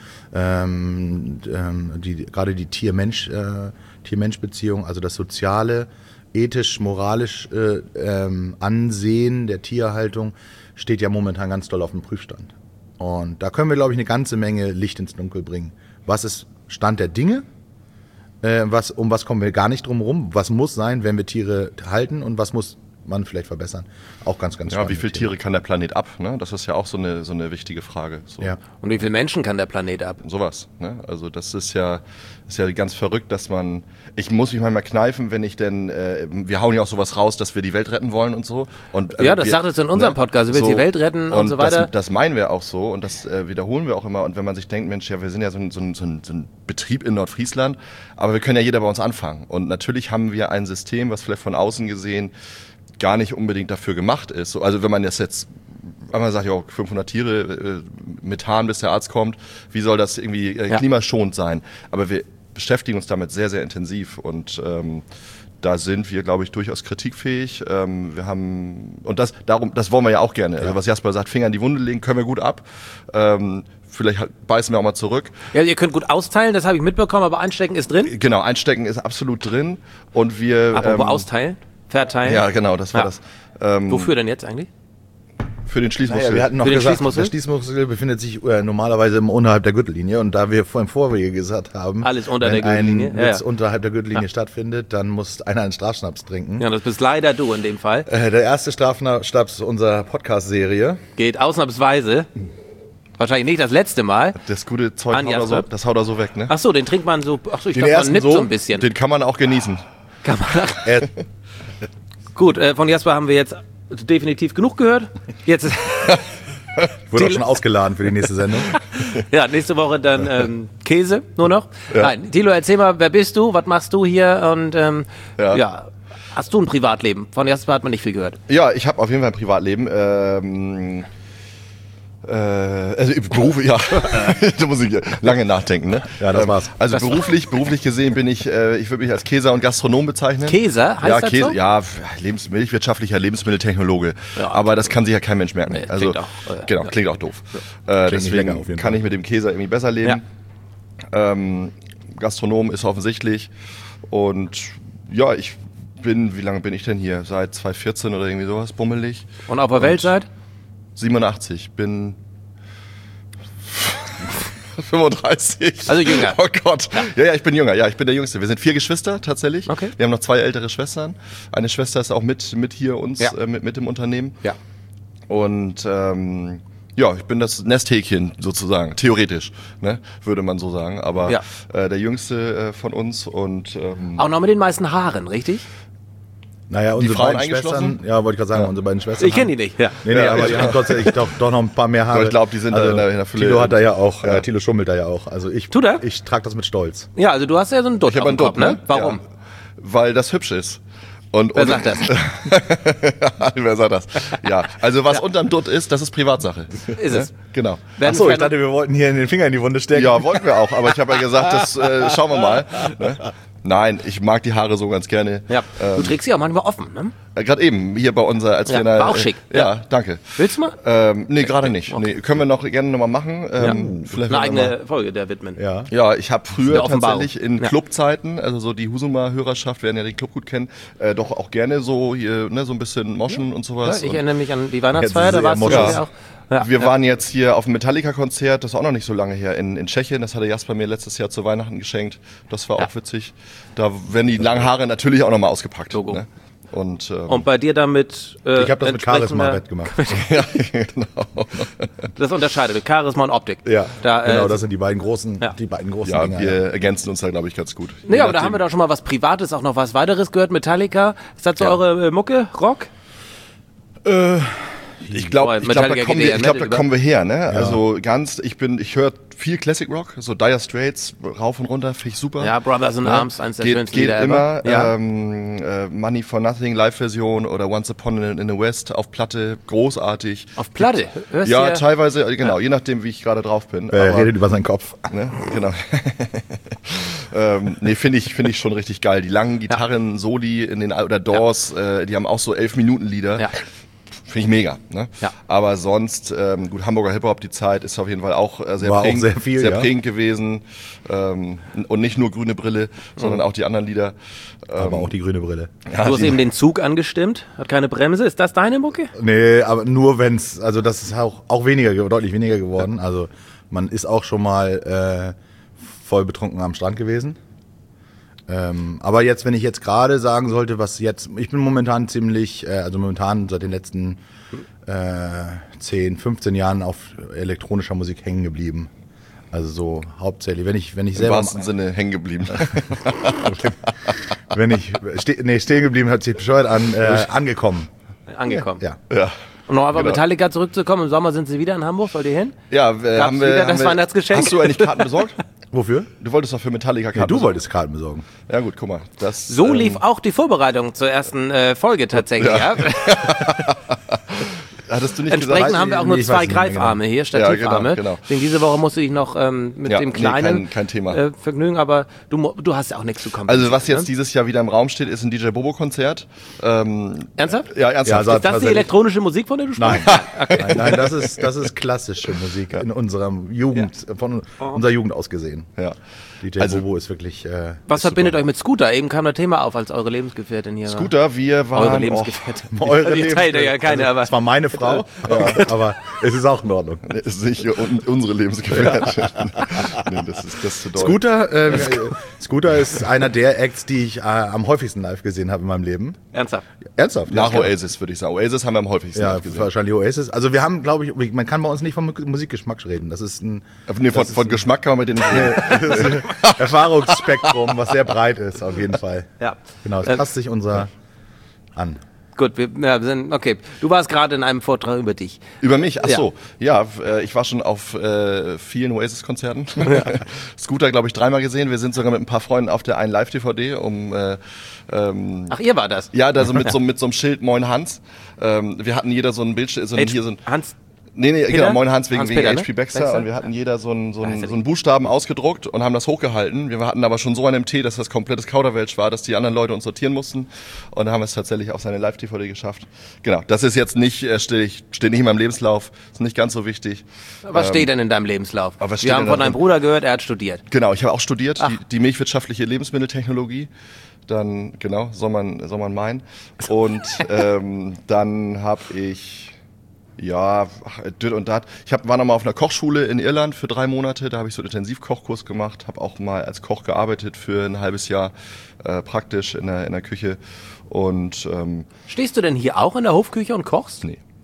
Speaker 2: Gerade die Tier-Mensch-Beziehung, also das soziale, ethisch-moralisch Ansehen der Tierhaltung steht ja momentan ganz doll auf dem Prüfstand. Und da können wir, glaube ich, eine ganze Menge Licht ins Dunkel bringen. Was ist Stand der Dinge? Um was kommen wir gar nicht drum herum? Was muss sein, wenn wir Tiere halten? Und was muss man vielleicht verbessern. Auch ganz
Speaker 3: Ja, wie
Speaker 2: spannende
Speaker 3: viele
Speaker 2: Themen.
Speaker 3: Tiere kann der Planet ab? Ne? Das ist ja auch so eine wichtige Frage. So.
Speaker 2: Ja.
Speaker 1: Und wie viele Menschen kann der Planet ab?
Speaker 3: Sowas. Ne? Also das ist ja ganz verrückt, dass man. Ich muss mich manchmal kneifen, wenn ich denn. Wir hauen ja auch sowas raus, dass wir die Welt retten wollen und so. Und,
Speaker 1: Ja, das sagtest du in unserem Podcast. Du willst die Welt retten und so weiter.
Speaker 3: Das meinen wir auch so und das wiederholen wir auch immer. Und wenn man sich denkt, Mensch, ja, wir sind ja so ein Betrieb in Nordfriesland, aber wir können ja jeder bei uns anfangen. Und natürlich haben wir ein System, was vielleicht von außen gesehen gar nicht unbedingt dafür gemacht ist. So, also wenn man das jetzt einmal sagt, ja, 500 Tiere, Methan, bis der Arzt kommt, wie soll das irgendwie klimaschonend sein? Aber wir beschäftigen uns damit sehr, sehr intensiv und da sind wir, glaube ich, durchaus kritikfähig. Wir haben, und das wollen wir ja auch gerne. Also was Jasper sagt, Finger in die Wunde legen, können wir gut ab. Vielleicht beißen wir auch mal zurück.
Speaker 1: Ja, ihr könnt gut austeilen, das habe ich mitbekommen, aber Einstecken ist drin.
Speaker 3: Genau, Einstecken ist absolut drin. Und wir.
Speaker 1: Apropos austeilen, verteilen.
Speaker 3: Ja, genau, das war das.
Speaker 1: Wofür denn jetzt eigentlich?
Speaker 3: Für den Schließmuskel.
Speaker 2: Naja, wir hatten noch
Speaker 1: Für den
Speaker 2: gesagt,
Speaker 1: Schließmuskel?
Speaker 2: der Schließmuskel befindet sich normalerweise unterhalb der Gürtellinie und da wir im Vorwege gesagt haben,
Speaker 1: Alles unter
Speaker 2: wenn
Speaker 1: der Gürtellinie,
Speaker 2: ein Witz unterhalb der Gürtellinie stattfindet, dann muss einer einen Strafschnaps trinken.
Speaker 1: Ja, das bist leider du in dem Fall.
Speaker 2: Der erste Strafschnaps unserer Podcast-Serie.
Speaker 1: Geht ausnahmsweise. Wahrscheinlich nicht das letzte Mal.
Speaker 3: Das gute Zeug
Speaker 1: An Jasper?
Speaker 3: das haut er so weg, ne?
Speaker 1: Ach so, den trinkt man so. Ach so, ich
Speaker 2: Den
Speaker 1: dachte, man
Speaker 2: ersten
Speaker 1: nippt
Speaker 2: so,
Speaker 1: so ein bisschen.
Speaker 3: Den kann man auch genießen.
Speaker 1: Kann man.
Speaker 2: Äh,
Speaker 1: Gut, von Jasper haben wir jetzt definitiv genug gehört. Jetzt,
Speaker 2: wurde auch schon ausgeladen für die nächste Sendung.
Speaker 1: ja, nächste Woche dann Käse nur noch. Nein, Thilo, erzähl mal, wer bist du? Was machst du hier? Und ja, hast du ein Privatleben? Von Jasper hat man nicht viel gehört.
Speaker 3: Ja, ich habe auf jeden Fall ein Privatleben. Also Beruf, ja, da muss ich lange nachdenken, ne?
Speaker 2: Ja, das war's.
Speaker 3: Also beruflich gesehen bin ich würde mich als Käser und Gastronom bezeichnen.
Speaker 1: Käser? Heißt
Speaker 3: Ja,
Speaker 1: das
Speaker 3: Käse,
Speaker 1: so?
Speaker 3: ja, milchwirtschaftlicher Lebensmitteltechnologe.
Speaker 1: Ja.
Speaker 3: Aber das kann sich ja kein Mensch merken.
Speaker 1: Nee,
Speaker 3: also,
Speaker 1: klingt auch,
Speaker 3: genau, klingt auch doof.
Speaker 2: nicht
Speaker 3: Deswegen
Speaker 2: lecker auf jeden
Speaker 3: kann
Speaker 2: Fall.
Speaker 3: ich mit dem Käser irgendwie besser leben. Gastronom ist offensichtlich. Und ja, wie lange bin ich denn hier? Seit 2014 oder irgendwie sowas, bummelig.
Speaker 1: Und auf der Welt seid?
Speaker 3: 87, bin 35.
Speaker 1: Also jünger.
Speaker 3: Oh Gott. Ja, ich bin jünger. Ja, ich bin der Jüngste. Wir sind 4 Geschwister tatsächlich.
Speaker 1: Okay.
Speaker 3: Wir haben noch 2 ältere Schwestern. Eine Schwester ist auch mit hier uns,
Speaker 1: Ja.
Speaker 3: mit im Unternehmen.
Speaker 1: Ja.
Speaker 3: Und ja, ich bin das Nesthäkchen sozusagen, theoretisch, ne, würde man so sagen. Aber
Speaker 1: Ja.
Speaker 3: der Jüngste von uns und
Speaker 1: Auch noch mit den meisten Haaren, richtig?
Speaker 2: Naja, unsere
Speaker 3: Frauen
Speaker 2: beiden Schwestern,
Speaker 3: eingeschlossen?
Speaker 2: ja, wollte ich gerade sagen, unsere beiden Schwestern.
Speaker 1: Ich kenne die nicht. Ja.
Speaker 2: Nee, aber die haben tatsächlich doch noch ein paar mehr Haare.
Speaker 3: Ich glaube, die sind da in der Fülle.
Speaker 2: Thilo hat da ja auch,
Speaker 3: Ja.
Speaker 2: Thilo schummelt da ja auch. Also
Speaker 1: Tut er?
Speaker 2: Ich trage das mit Stolz.
Speaker 1: Ja, also du hast ja so einen Dutt
Speaker 3: Ich habe
Speaker 1: auf
Speaker 3: einen
Speaker 1: dem Kopf,
Speaker 3: Dutt,
Speaker 1: ne? Warum?
Speaker 3: Ja, weil das hübsch ist. Und
Speaker 1: Wer sagt das?
Speaker 3: Wer sagt das? Ja, also was unterm Dutt ist, das ist Privatsache.
Speaker 1: Ist es.
Speaker 3: Genau.
Speaker 1: Werden
Speaker 2: Achso, ich
Speaker 1: Ferner-
Speaker 2: dachte, wir wollten hier den Finger in die Wunde stecken.
Speaker 3: Ja, wollten wir auch, aber ich habe ja gesagt, das schauen wir mal. Ne? Nein, ich mag die Haare so ganz gerne.
Speaker 1: Ja. Du trägst sie auch manchmal offen, ne?
Speaker 3: Gerade eben, hier bei uns, als
Speaker 1: Ja,
Speaker 3: wir in der,
Speaker 1: war auch schick.
Speaker 3: Ja, danke.
Speaker 1: Willst du mal?
Speaker 3: Nee, gerade nicht. Nee, können wir noch gerne nochmal machen. Vielleicht
Speaker 1: Eine
Speaker 3: werden wir
Speaker 1: eigene Folge der widmen.
Speaker 2: Ja.
Speaker 3: Ja, ich habe
Speaker 1: eine
Speaker 3: früher
Speaker 1: Offenbarung.
Speaker 3: tatsächlich in
Speaker 1: Ja.
Speaker 3: Clubzeiten, also so die Husumer Hörerschaft werden ja den Club gut kennen, doch auch gerne so hier, ne, so ein bisschen moschen und
Speaker 1: Ja,
Speaker 3: sowas.
Speaker 1: ich
Speaker 3: Und
Speaker 1: erinnere mich an die Weihnachtsfeier,
Speaker 2: Jetzt
Speaker 1: da
Speaker 2: ist
Speaker 1: warst du
Speaker 2: es
Speaker 1: schon
Speaker 2: eher
Speaker 1: ja auch. Ja,
Speaker 3: wir
Speaker 1: ja.
Speaker 3: waren jetzt hier auf dem Metallica-Konzert, das ist auch noch nicht so lange her, in Tschechien. Das hatte Jasper mir letztes Jahr zu Weihnachten geschenkt. Das war auch witzig. Da werden die langen Haare natürlich auch nochmal ausgepackt.
Speaker 1: Logo.
Speaker 3: Ne? Und
Speaker 1: bei dir damit.
Speaker 2: Ich habe das mit Charisma
Speaker 1: entsprechender-
Speaker 2: wettgemacht.
Speaker 3: ja, genau.
Speaker 1: Das unterscheidet Charisma und Optik.
Speaker 2: Ja,
Speaker 1: Da,
Speaker 2: genau, das sind die beiden großen,
Speaker 1: ja.
Speaker 3: Ja,
Speaker 2: Dinger.
Speaker 3: wir ergänzen uns da, glaube ich, ganz gut.
Speaker 1: Nee, aber da haben wir doch schon mal was Privates, auch noch was weiteres gehört. Metallica. Ist das so
Speaker 3: Ja.
Speaker 1: eure Mucke? Rock?
Speaker 3: Ich glaube,
Speaker 1: Boah,
Speaker 3: da
Speaker 1: Metallica
Speaker 3: kommen
Speaker 1: geht
Speaker 3: wir,
Speaker 1: ja
Speaker 3: ich glaub, da
Speaker 1: Metal
Speaker 3: kommen wir her, ne? Also ich höre viel Classic Rock, so Dire Straits, rauf und runter, finde ich super.
Speaker 1: Ja, Brothers in
Speaker 3: Ne?
Speaker 1: Arms, eins der
Speaker 3: geht
Speaker 1: schönsten Lieder
Speaker 3: immer.
Speaker 1: ever. Ja.
Speaker 3: Money for Nothing, Live-Version oder Once Upon in the West auf Platte, großartig.
Speaker 1: Auf Platte? Hörst
Speaker 3: Ja,
Speaker 1: du
Speaker 3: teilweise, genau, je nachdem, wie ich gerade drauf bin.
Speaker 2: Er redet über seinen Kopf.
Speaker 3: Ne? Genau. Nee, finde ich schon richtig geil. Die langen Gitarren-Soli in den oder Doors, die haben auch so 11-Minuten-Lieder.
Speaker 1: Ja.
Speaker 3: Finde ich mega. Ne?
Speaker 1: Ja.
Speaker 3: Aber sonst, gut, Hamburger Hip-Hop, die Zeit ist auf jeden Fall auch sehr
Speaker 2: War auch
Speaker 3: prägend,
Speaker 2: sehr viel, ja.
Speaker 3: prägend gewesen. Und nicht nur Grüne Brille, sondern auch die anderen Lieder.
Speaker 2: Aber auch die grüne Brille.
Speaker 3: Ja,
Speaker 1: Du hast
Speaker 3: die-
Speaker 1: eben den Zug angestimmt, hat keine Bremse. Ist das deine Mucke?
Speaker 2: Nee, aber nur wenn's, also das ist auch weniger, deutlich weniger geworden. Also man ist auch schon mal voll betrunken am Strand gewesen. Aber jetzt, wenn ich jetzt gerade sagen sollte, ich bin momentan seit den letzten 10, 15 Jahren auf elektronischer Musik hängen geblieben. Also so hauptsächlich, wenn ich
Speaker 3: Im
Speaker 2: selber...
Speaker 3: wahrsten Sinne hängen geblieben.
Speaker 2: Stehen geblieben hört sich bescheuert an, angekommen.
Speaker 1: Angekommen.
Speaker 2: Ja.
Speaker 3: Ja.
Speaker 1: Und noch einmal
Speaker 3: Genau.
Speaker 1: Metallica zurückzukommen, im Sommer sind sie wieder in Hamburg, wollt ihr hin?
Speaker 3: Ja,
Speaker 1: Gab's wieder das Weihnachtsgeschenk?
Speaker 3: Hast du eigentlich Karten besorgt?
Speaker 2: Wofür?
Speaker 3: Du wolltest doch für Metallica Karten
Speaker 2: Ja, du
Speaker 3: besorgen.
Speaker 2: wolltest Karten besorgen.
Speaker 3: Ja gut, guck mal. Das,
Speaker 1: So lief auch die Vorbereitung zur ersten Folge tatsächlich. Ja.
Speaker 3: Hattest du nicht
Speaker 1: Entsprechend
Speaker 3: gesagt?
Speaker 1: haben wir auch
Speaker 2: Nee,
Speaker 1: nur
Speaker 2: ich
Speaker 1: 2
Speaker 2: weiß nicht mehr
Speaker 1: Greifarme hier, Stativarme.
Speaker 3: Ja, genau.
Speaker 1: Deswegen diese Woche musste ich noch mit
Speaker 3: Ja,
Speaker 1: dem
Speaker 3: nee,
Speaker 1: kleinen
Speaker 3: kein Thema.
Speaker 1: Vergnügen, aber du hast ja auch nichts zu kommen.
Speaker 3: Also was jetzt dieses Jahr wieder im Raum steht, ist ein DJ Bobo Konzert.
Speaker 1: Ernsthaft?
Speaker 3: Ja, ernsthaft.
Speaker 2: Ja,
Speaker 1: Ist das die elektronische Musik, von der du
Speaker 2: Nein,
Speaker 1: sprichst?
Speaker 2: nein, das ist klassische Musik in unserer Jugend, von unserer Jugend aus gesehen.
Speaker 3: Ja.
Speaker 2: DJ
Speaker 3: Also-
Speaker 2: Bobo ist wirklich...
Speaker 1: Was verbindet euch mit Scooter? Eben kam das Thema auf, als eure Lebensgefährtin hier
Speaker 3: Scooter, wir
Speaker 1: war. Eure
Speaker 3: waren...
Speaker 1: Lebensgefährtin.
Speaker 2: Eure
Speaker 1: Die teilt ja keine, aber...
Speaker 2: Das war meine Frau, aber es ist auch in Ordnung.
Speaker 3: Ist nicht unsere Lebensgefährtin. Nee, das ist zu doll.
Speaker 2: Scooter ist einer der Acts, die ich am häufigsten live gesehen habe in meinem Leben.
Speaker 1: Ernsthaft?
Speaker 2: Ernsthaft?
Speaker 3: Nach
Speaker 2: Ja,
Speaker 3: Oasis, würde ich sagen. Oasis haben wir am häufigsten
Speaker 2: ja,
Speaker 3: live gesehen.
Speaker 2: wahrscheinlich Oasis. Also wir haben, glaube ich, man kann bei uns nicht vom Musikgeschmack reden. Das ist ein
Speaker 3: Nee, von Geschmack kann man mit denen nicht reden.
Speaker 2: Erfahrungsspektrum, was sehr breit ist, auf jeden Fall.
Speaker 1: Ja.
Speaker 2: Genau, es passt sich unser an.
Speaker 1: Gut, wir sind, okay. Du warst gerade in einem Vortrag über dich.
Speaker 3: Über mich? Ach so. Ja, ich war schon auf vielen Oasis-Konzerten. Scooter, glaube ich, 3-mal gesehen. Wir sind sogar mit ein paar Freunden auf der einen Live-DVD,
Speaker 1: Ach, ihr war das?
Speaker 3: ja, da so mit so einem Schild Moin Hans. Wir hatten jeder so ein Bildschirm,
Speaker 1: Hans,
Speaker 3: Nee,
Speaker 1: Peter?
Speaker 3: genau, Moin Hans wegen
Speaker 1: Hans-Peter,
Speaker 3: HP Baxter.
Speaker 1: Baxter?
Speaker 3: Und wir hatten jeder so
Speaker 1: ist ja
Speaker 3: einen Buchstaben ausgedruckt und haben das hochgehalten. Wir hatten aber schon so einen MT, dass das komplettes Kauderwelsch war, dass die anderen Leute uns sortieren mussten. Und dann haben wir es tatsächlich auf seine Live-DVD geschafft. Genau, das ist jetzt nicht, steht nicht in meinem Lebenslauf, ist nicht ganz so wichtig.
Speaker 1: was steht denn in deinem Lebenslauf?
Speaker 3: aber was steht
Speaker 1: Wir haben
Speaker 3: denn da
Speaker 1: von deinem
Speaker 3: drin?
Speaker 1: Bruder gehört, er hat studiert.
Speaker 3: Genau, ich habe auch studiert, die milchwirtschaftliche Lebensmitteltechnologie. Dann, genau, soll man meinen. Und dann habe ich... Ja, dit und dat. War noch mal auf einer Kochschule in Irland für 3 Monate. Da habe ich so einen Intensivkochkurs gemacht. Habe auch mal als Koch gearbeitet für ein halbes Jahr praktisch in der Küche. Und
Speaker 1: Stehst du denn hier auch in der Hofküche und kochst?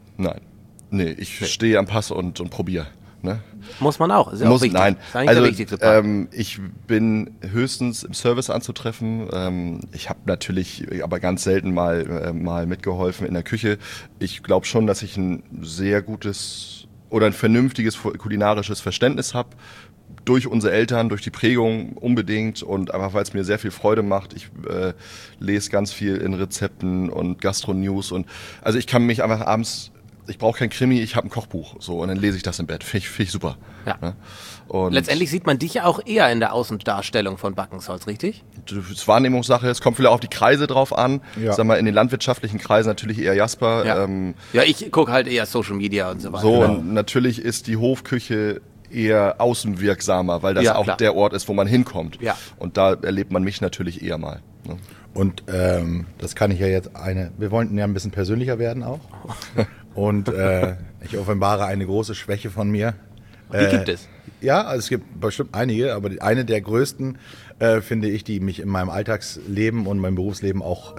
Speaker 3: nee, ich stehe am Pass und probiere. Ne?
Speaker 1: Muss man auch. Ist ja auch wichtig.
Speaker 3: Nein,
Speaker 1: Ist eigentlich
Speaker 3: also
Speaker 1: der wichtigste Part.
Speaker 3: ich bin höchstens im Service anzutreffen. Ich habe natürlich aber ganz selten mal mitgeholfen in der Küche. Ich glaube schon, dass ich ein sehr gutes oder ein vernünftiges kulinarisches Verständnis habe. Durch unsere Eltern, durch die Prägung unbedingt und einfach, weil es mir sehr viel Freude macht. Ich lese ganz viel in Rezepten und Gastro-News und also ich kann mich einfach abends... Ich brauche kein Krimi, ich habe ein Kochbuch. So, und dann lese ich das im Bett. Finde ich super.
Speaker 1: Ja.
Speaker 3: Ne? Und
Speaker 1: Letztendlich sieht man dich ja auch eher in der Außendarstellung von Backensholz, richtig?
Speaker 3: das ist Wahrnehmungssache. Es kommt vielleicht auf die Kreise drauf an.
Speaker 2: Ja.
Speaker 3: Sag mal, in den landwirtschaftlichen Kreisen natürlich eher Jasper.
Speaker 1: Ja, ja, ich gucke halt eher Social Media und so weiter.
Speaker 3: So,
Speaker 1: Genau.
Speaker 3: und natürlich ist die Hofküche eher außenwirksamer, weil das
Speaker 1: Ja,
Speaker 3: auch
Speaker 1: klar.
Speaker 3: der Ort ist, wo man hinkommt.
Speaker 1: Ja.
Speaker 3: Und da erlebt man mich natürlich eher mal. Ne?
Speaker 2: Und das kann ich ja jetzt wir wollten ja ein bisschen persönlicher werden auch. Und ich offenbare eine große Schwäche von mir.
Speaker 1: Die gibt es.
Speaker 2: Ja, also es gibt bestimmt einige, aber eine der größten, finde ich, die mich in meinem Alltagsleben und meinem Berufsleben auch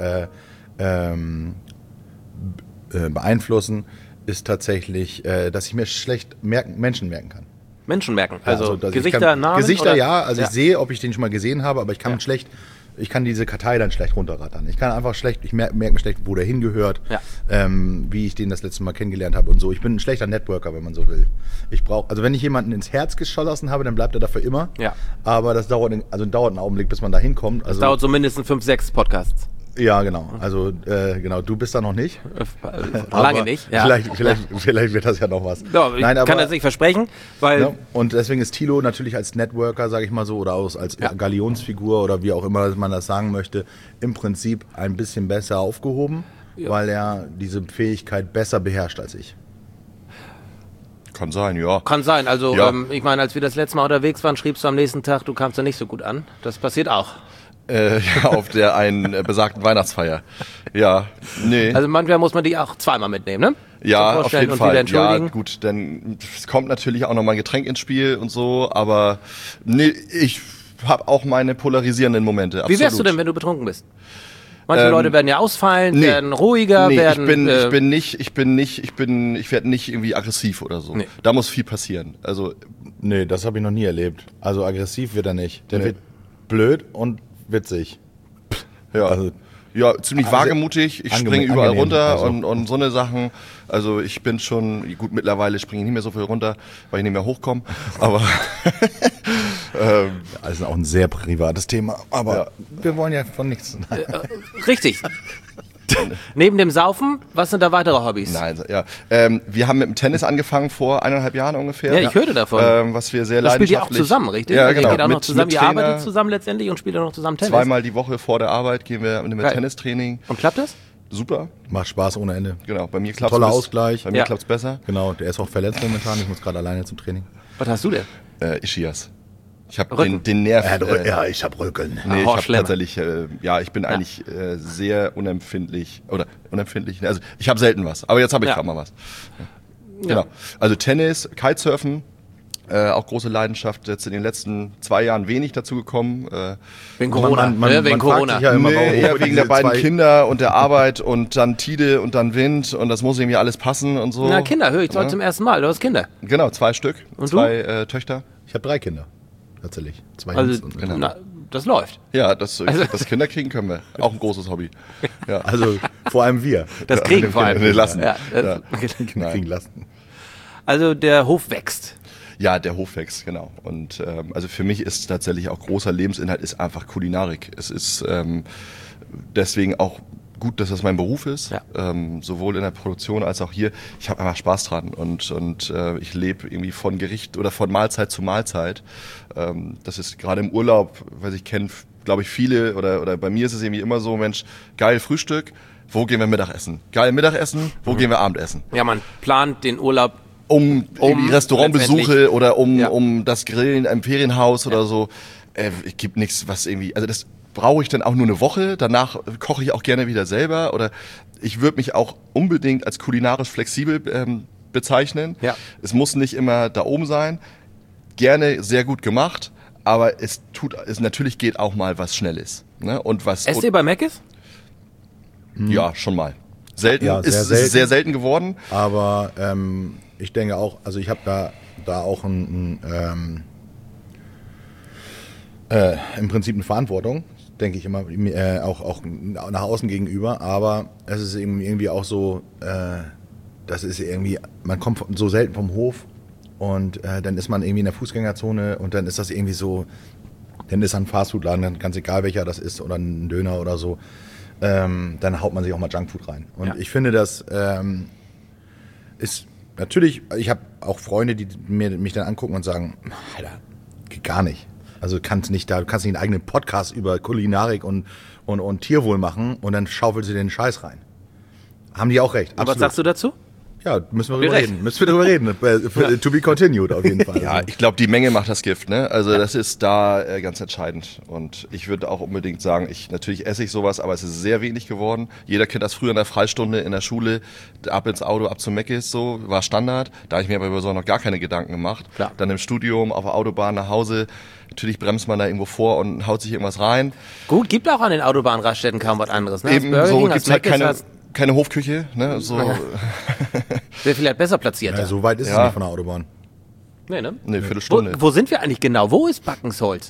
Speaker 2: beeinflussen, ist tatsächlich, dass ich mir schlecht Menschen merken kann.
Speaker 1: Menschen merken. Also,
Speaker 2: dass ich
Speaker 1: Gesichter, Namen?
Speaker 2: Gesichter,
Speaker 1: oder?
Speaker 2: ja. Also ich sehe, ob ich den schon mal gesehen habe, aber ich kann ich kann diese Kartei dann schlecht runterrattern. Ich kann einfach ich merke mir schlecht, wo der hingehört,
Speaker 1: Ja.
Speaker 2: wie ich den das letzte Mal kennengelernt habe und so. Ich bin ein schlechter Networker, wenn man so will. Also wenn ich jemanden ins Herz geschossen habe, dann bleibt er dafür immer.
Speaker 1: Ja.
Speaker 2: Aber das dauert einen Augenblick, bis man da hinkommt. Also,
Speaker 1: Das dauert so mindestens 5, 6 Podcasts.
Speaker 2: ja, genau. Also genau, du bist da noch nicht.
Speaker 1: Lange
Speaker 2: Aber
Speaker 1: nicht. Ja.
Speaker 2: Vielleicht wird das ja noch was.
Speaker 1: Ja, ich kann das nicht versprechen, weil
Speaker 2: Ja, und deswegen ist Thilo natürlich als Networker, sage ich mal so, oder als Galionsfigur oder wie auch immer man das sagen möchte, im Prinzip ein bisschen besser aufgehoben, weil er diese Fähigkeit besser beherrscht als ich.
Speaker 3: Kann sein, ja.
Speaker 1: kann sein. Also
Speaker 3: Ja.
Speaker 1: ich meine, als wir das letzte Mal unterwegs waren, schriebst du am nächsten Tag, du kamst da nicht so gut an. Das passiert auch.
Speaker 3: Ja, auf der einen besagten Weihnachtsfeier. Ja, nee.
Speaker 1: Also manchmal muss man die auch zweimal mitnehmen, ne?
Speaker 3: Ja,
Speaker 1: Zum
Speaker 3: auf
Speaker 1: Vorstellen
Speaker 3: jeden
Speaker 1: und
Speaker 3: Fall.
Speaker 1: wieder
Speaker 3: Ja,
Speaker 1: entschuldigen.
Speaker 3: gut, denn es kommt natürlich auch noch mal ein Getränk ins Spiel und so, aber nee, ich habe auch meine polarisierenden Momente.
Speaker 1: Wie wärst du denn, wenn du betrunken bist? Manche Leute werden ja ausfallen, werden ruhiger, werden...
Speaker 3: Ich werde nicht irgendwie aggressiv oder so.
Speaker 1: Nee.
Speaker 3: Da muss viel passieren. Also,
Speaker 2: Nee, das habe ich noch nie erlebt. Also aggressiv wird er nicht. Der wird blöd und witzig.
Speaker 3: ja.
Speaker 2: Also,
Speaker 3: Ja, ziemlich wagemutig. Ich springe überall
Speaker 2: angenehm,
Speaker 3: runter
Speaker 2: also.
Speaker 3: und so eine Sachen. Also ich bin schon, gut, mittlerweile springe ich nicht mehr so viel runter, weil ich nicht mehr hochkomme. Aber
Speaker 2: das ist auch ein sehr privates Thema. Aber wir wollen ja von nichts.
Speaker 1: Richtig. Neben dem Saufen, was sind da weitere Hobbys?
Speaker 3: nein, ja. Wir haben mit dem Tennis angefangen vor 1,5 Jahren ungefähr.
Speaker 1: Ja, ich hörte davon.
Speaker 3: Was wir sehr
Speaker 1: Das spielt ihr auch
Speaker 3: leidenschaftlich...
Speaker 1: zusammen, richtig?
Speaker 3: Ja,
Speaker 1: Also
Speaker 3: genau.
Speaker 1: ihr geht auch noch
Speaker 3: Mit
Speaker 1: zusammen, ihr
Speaker 3: Trainer.
Speaker 1: arbeitet zusammen letztendlich und spielt auch noch zusammen Tennis.
Speaker 3: Zweimal die Woche vor der Arbeit gehen wir mit
Speaker 1: Geil.
Speaker 3: Tennistraining.
Speaker 1: Und klappt das?
Speaker 3: Super,
Speaker 2: Macht Spaß ohne Ende.
Speaker 3: genau. Bei mir klappt's
Speaker 2: Toller Ausgleich.
Speaker 3: Bei mir
Speaker 1: Ja.
Speaker 3: klappt's besser.
Speaker 2: Genau, der ist auch verletzt momentan. Ich muss gerade alleine zum Training.
Speaker 1: Was hast du denn?
Speaker 3: Ischias. Ich habe
Speaker 1: Rücken.
Speaker 3: den Nerv...
Speaker 2: ich habe Rücken.
Speaker 3: Nee, ich habe
Speaker 1: schlimm.
Speaker 3: tatsächlich, ich bin eigentlich sehr unempfindlich, also ich habe selten was, aber jetzt habe ich gerade mal was. Ja. Genau, also Tennis, Kitesurfen, auch große Leidenschaft, jetzt in den letzten 2 Jahren wenig dazu gekommen.
Speaker 1: Wegen Corona. Wegen
Speaker 2: fragt
Speaker 1: Corona.
Speaker 2: sich ja immer, warum
Speaker 3: Eher
Speaker 2: wir
Speaker 3: wegen
Speaker 2: diese
Speaker 3: der beiden
Speaker 2: zwei-
Speaker 3: Kinder und der Arbeit und dann Tide und dann Wind und das muss irgendwie alles passen und so.
Speaker 1: Na, Kinder, höre ich heute
Speaker 3: Ja.
Speaker 1: zum ersten Mal. Du hast Kinder.
Speaker 3: Genau, 2 Stück,
Speaker 1: Und
Speaker 3: 2 Töchter.
Speaker 2: Ich habe 3 Kinder. Tatsächlich. 2
Speaker 1: Also,
Speaker 2: Jungs und
Speaker 3: Genau.
Speaker 1: na, das läuft.
Speaker 3: Ja, das Kinder kriegen können wir. Auch ein großes Hobby. Ja.
Speaker 2: Also vor allem wir.
Speaker 1: Das kriegen vor allem.
Speaker 3: Nee, lassen.
Speaker 1: Ja,
Speaker 3: Ja.
Speaker 2: Kinder kriegen Lasten.
Speaker 1: Also der Hof wächst.
Speaker 3: Ja, der Hof wächst, genau. Und also für mich ist tatsächlich auch großer Lebensinhalt ist einfach Kulinarik. Es ist deswegen auch gut, dass das mein Beruf ist,
Speaker 1: Ja.
Speaker 3: sowohl in der Produktion als auch hier. Ich habe einfach Spaß dran und ich lebe irgendwie von Gericht oder von Mahlzeit zu Mahlzeit. Das ist gerade im Urlaub, weil ich kenne, glaube ich, viele oder bei mir ist es irgendwie immer so, Mensch, geil Frühstück, wo gehen wir Mittagessen? Geil Mittagessen, wo gehen wir Abendessen?
Speaker 1: Ja, man plant den Urlaub.
Speaker 3: Um irgendwie Restaurantbesuche
Speaker 1: letztendlich.
Speaker 3: oder
Speaker 1: Ja.
Speaker 3: um das Grillen im Ferienhaus oder so. Es gibt nichts, was irgendwie, also das brauche ich dann auch nur eine Woche, danach koche ich auch gerne wieder selber oder ich würde mich auch unbedingt als kulinarisch flexibel bezeichnen.
Speaker 1: Ja.
Speaker 3: Es muss nicht immer da oben sein, gerne sehr gut gemacht, aber es natürlich geht auch mal was Schnelles. Ne? Und was,
Speaker 1: Esst ihr bei Mc's?
Speaker 3: ja, schon mal. Selten,
Speaker 2: Ja, sehr
Speaker 3: ist
Speaker 2: selten.
Speaker 3: sehr selten geworden.
Speaker 2: Aber ich denke auch, also ich habe da auch im Prinzip eine Verantwortung, denke ich immer, auch nach außen gegenüber. Aber es ist eben irgendwie auch so, das ist irgendwie, man kommt so selten vom Hof und dann ist man irgendwie in der Fußgängerzone und dann ist das irgendwie so, dann ist ein Fastfood-Laden, ganz egal welcher das ist oder ein Döner oder so, dann haut man sich auch mal Junkfood rein. Und
Speaker 1: Ja.
Speaker 2: ich finde, das ist natürlich, ich habe auch Freunde, die mich dann angucken und sagen, Alter, geht gar nicht. Also du kannst nicht einen eigenen Podcast über Kulinarik und Tierwohl machen und dann schaufelst du den Scheiß rein. Haben die auch recht.
Speaker 1: Und was sagst du dazu?
Speaker 2: Ja, müssen wir
Speaker 1: Wie
Speaker 2: drüber
Speaker 1: recht.
Speaker 2: reden. Müssen wir drüber reden. To be continued auf jeden Fall.
Speaker 3: Ja,
Speaker 2: Also,
Speaker 3: ich glaube, die Menge macht das Gift, ne? Also das ist da ganz entscheidend. Und ich würde auch unbedingt sagen, natürlich esse ich sowas, aber es ist sehr wenig geworden. Jeder kennt das früher in der Freistunde, in der Schule, ab ins Auto, ab zum Mc's, so, war Standard. Da habe ich mir aber über so noch gar keine Gedanken gemacht.
Speaker 1: Klar.
Speaker 3: Dann im Studium, auf der Autobahn nach Hause, natürlich bremst man da irgendwo vor und haut sich irgendwas rein.
Speaker 1: Gut, gibt auch an den Autobahnraststätten kaum was anderes. Ne?
Speaker 3: Eben
Speaker 1: Hast Burger
Speaker 3: so
Speaker 1: King,
Speaker 3: gibt's
Speaker 1: hast
Speaker 3: halt
Speaker 1: Mc's,
Speaker 3: keine Hofküche, ne? So,
Speaker 1: wäre vielleicht besser platziert.
Speaker 2: ja, so weit ist es
Speaker 3: Ja.
Speaker 2: nicht von der Autobahn.
Speaker 1: Nee, ne?
Speaker 3: eine Viertelstunde.
Speaker 1: Wo sind wir eigentlich genau? Wo ist Backensholz?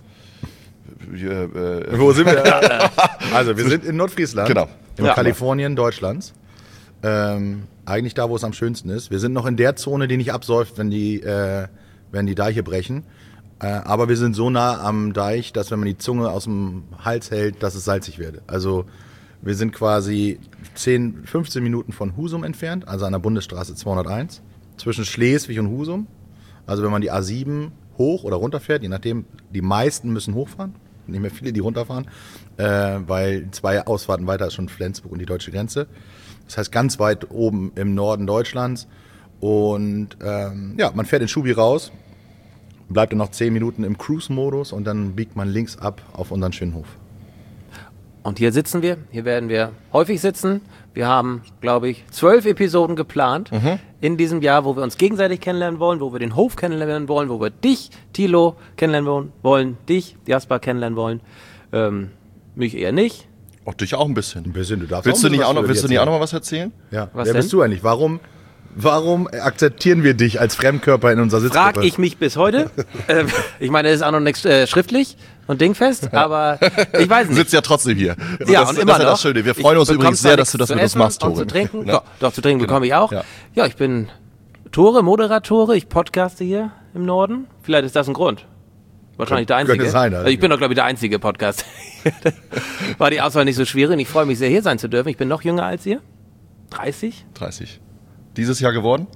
Speaker 2: Wo sind wir? Also wir sind in Nordfriesland,
Speaker 3: Genau.
Speaker 2: in
Speaker 1: Ja.
Speaker 2: Kalifornien, Deutschlands. Eigentlich da, wo es am schönsten ist. Wir sind noch in der Zone, die nicht absäuft, wenn die Deiche brechen. Aber wir sind so nah am Deich, dass wenn man die Zunge aus dem Hals hält, dass es salzig wird. Also wir sind quasi 15 Minuten von Husum entfernt, also an der Bundesstraße 201, zwischen Schleswig und Husum. Also wenn man die A7 hoch oder runter fährt, je nachdem, die meisten müssen hochfahren, nicht mehr viele, die runterfahren, weil 2 Ausfahrten weiter ist schon Flensburg und die deutsche Grenze. Das heißt ganz weit oben im Norden Deutschlands. Und man fährt in Schubi raus, bleibt dann noch 10 Minuten im Cruise-Modus und dann biegt man links ab auf unseren schönen Hof.
Speaker 1: Und hier sitzen wir, hier werden wir häufig sitzen. Wir haben, glaube ich, 12 Episoden geplant in diesem Jahr, wo wir uns gegenseitig kennenlernen wollen, wo wir den Hof kennenlernen wollen, wo wir dich, Thilo, kennenlernen wollen, dich, Jasper, kennenlernen wollen. Mich eher nicht.
Speaker 3: Auch dich auch ein bisschen.
Speaker 2: Ein bisschen, du darfst
Speaker 3: Willst du nicht auch noch
Speaker 2: erzählen.
Speaker 3: mal was erzählen?
Speaker 2: Ja,
Speaker 1: Was
Speaker 2: wer
Speaker 1: denn?
Speaker 2: bist du eigentlich? Warum akzeptieren wir dich als Fremdkörper in unserer Sitzgruppe?
Speaker 1: Frag ich mich bis heute. Ich meine, es ist auch noch nichts schriftlich und dingfest, aber ich weiß
Speaker 3: Du
Speaker 1: nicht.
Speaker 3: sitzt ja trotzdem hier.
Speaker 1: Ja,
Speaker 3: das,
Speaker 1: und immer
Speaker 3: das ist ja
Speaker 1: noch.
Speaker 3: das Schöne. Wir freuen uns
Speaker 1: Ich
Speaker 3: übrigens
Speaker 1: bekomme
Speaker 3: sehr,
Speaker 1: zwar
Speaker 3: dass du das
Speaker 1: nichts
Speaker 3: mit
Speaker 1: zu
Speaker 3: uns
Speaker 1: essen
Speaker 3: machst,
Speaker 1: und
Speaker 3: Tore.
Speaker 1: zu trinken.
Speaker 3: Ja.
Speaker 1: Doch, zu trinken bekomme ich auch.
Speaker 3: Ja.
Speaker 1: Ja, ich bin Moderatore, ich podcaste hier im Norden. Vielleicht ist das ein Grund. Wahrscheinlich der einzige.
Speaker 2: Könnte sein, also.
Speaker 1: Ich bin doch, glaube ich, der einzige Podcast. War die Auswahl nicht so schwierig. Ich freue mich sehr, hier sein zu dürfen. Ich bin noch jünger als ihr. 30?
Speaker 3: 30. Dieses Jahr geworden?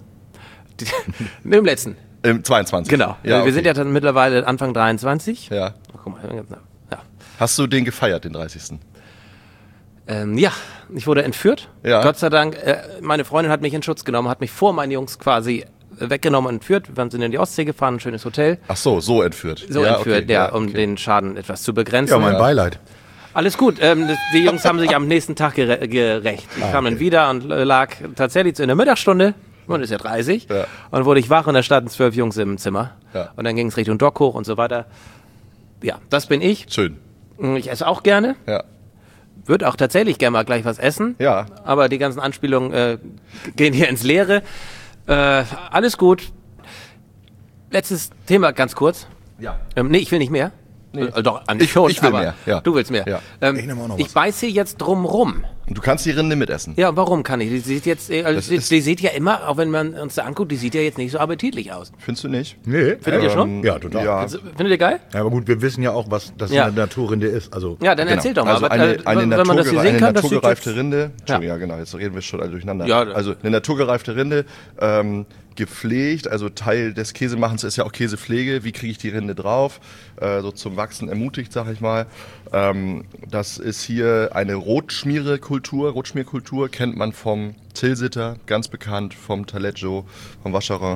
Speaker 1: Im letzten.
Speaker 3: 22.
Speaker 1: Genau.
Speaker 3: Ja,
Speaker 1: Wir sind ja dann mittlerweile Anfang 23.
Speaker 3: Ja.
Speaker 1: Oh, guck mal, ja.
Speaker 3: Hast du den gefeiert, den 30.?
Speaker 1: Ja, ich wurde entführt.
Speaker 3: Ja.
Speaker 1: Gott sei Dank. Meine Freundin hat mich in Schutz genommen, hat mich vor meinen Jungs quasi weggenommen und entführt. Wir sind in die Ostsee gefahren, ein schönes Hotel.
Speaker 3: Ach so entführt.
Speaker 1: So entführt,
Speaker 3: okay,
Speaker 1: ja, um den Schaden etwas zu begrenzen.
Speaker 2: Ja, mein Beileid.
Speaker 1: Alles gut. Die Jungs haben sich am nächsten Tag gerecht. Ich kam dann wieder und lag tatsächlich in der Mittagsstunde. Man ist ja 30.
Speaker 3: Ja.
Speaker 1: Und wurde ich wach und da standen 12 Jungs im Zimmer.
Speaker 3: Ja.
Speaker 1: Und dann ging es Richtung Dock hoch und so weiter. Ja, das bin ich.
Speaker 3: Schön.
Speaker 1: Ich esse auch gerne.
Speaker 3: Ja.
Speaker 1: Würde auch tatsächlich gerne mal gleich was essen.
Speaker 3: Ja.
Speaker 1: Aber die ganzen Anspielungen gehen hier ins Leere. Alles gut. Letztes Thema ganz kurz.
Speaker 3: Ja.
Speaker 1: Nee, ich will nicht mehr. Doch, eigentlich
Speaker 3: Ich-
Speaker 1: schon.
Speaker 3: ich will
Speaker 1: aber
Speaker 3: mehr, ja.
Speaker 1: Du willst mehr.
Speaker 3: Ja.
Speaker 2: Ich nehme auch noch
Speaker 1: ich
Speaker 2: was.
Speaker 1: beiße jetzt drum rum.
Speaker 3: Und du kannst die Rinde mitessen.
Speaker 1: Ja, warum kann ich? Die sieht jetzt,
Speaker 3: Das ist-
Speaker 1: die sieht ja immer, auch wenn man uns da anguckt, die sieht ja jetzt nicht so appetitlich aus.
Speaker 3: Findest du nicht?
Speaker 2: Nee.
Speaker 1: Findet ihr schon?
Speaker 2: Ja, total.
Speaker 3: Ja.
Speaker 1: Also, findet ihr geil?
Speaker 2: Ja, aber gut, wir wissen ja auch, was das
Speaker 1: Ja.
Speaker 2: in der Naturrinde ist. Also,
Speaker 1: Ja, dann erzähl doch mal.
Speaker 3: Also
Speaker 1: Aber,
Speaker 3: eine
Speaker 1: wenn man das hier sehen kann, das sieht
Speaker 3: naturgereifte
Speaker 1: jetzt,
Speaker 3: Rinde. Entschuldigung, ja genau, jetzt reden wir schon alle durcheinander.
Speaker 1: Ja.
Speaker 3: Also eine naturgereifte Rinde, gepflegt, also Teil des Käsemachens ist ja auch Käsepflege. Wie kriege ich die Rinde drauf? So zum Wachsen ermutigt, sag ich mal. Das ist hier eine Rotschmierkultur. Rotschmierkultur kennt man vom Tilsiter, ganz bekannt, vom Taleggio, vom Vacherin.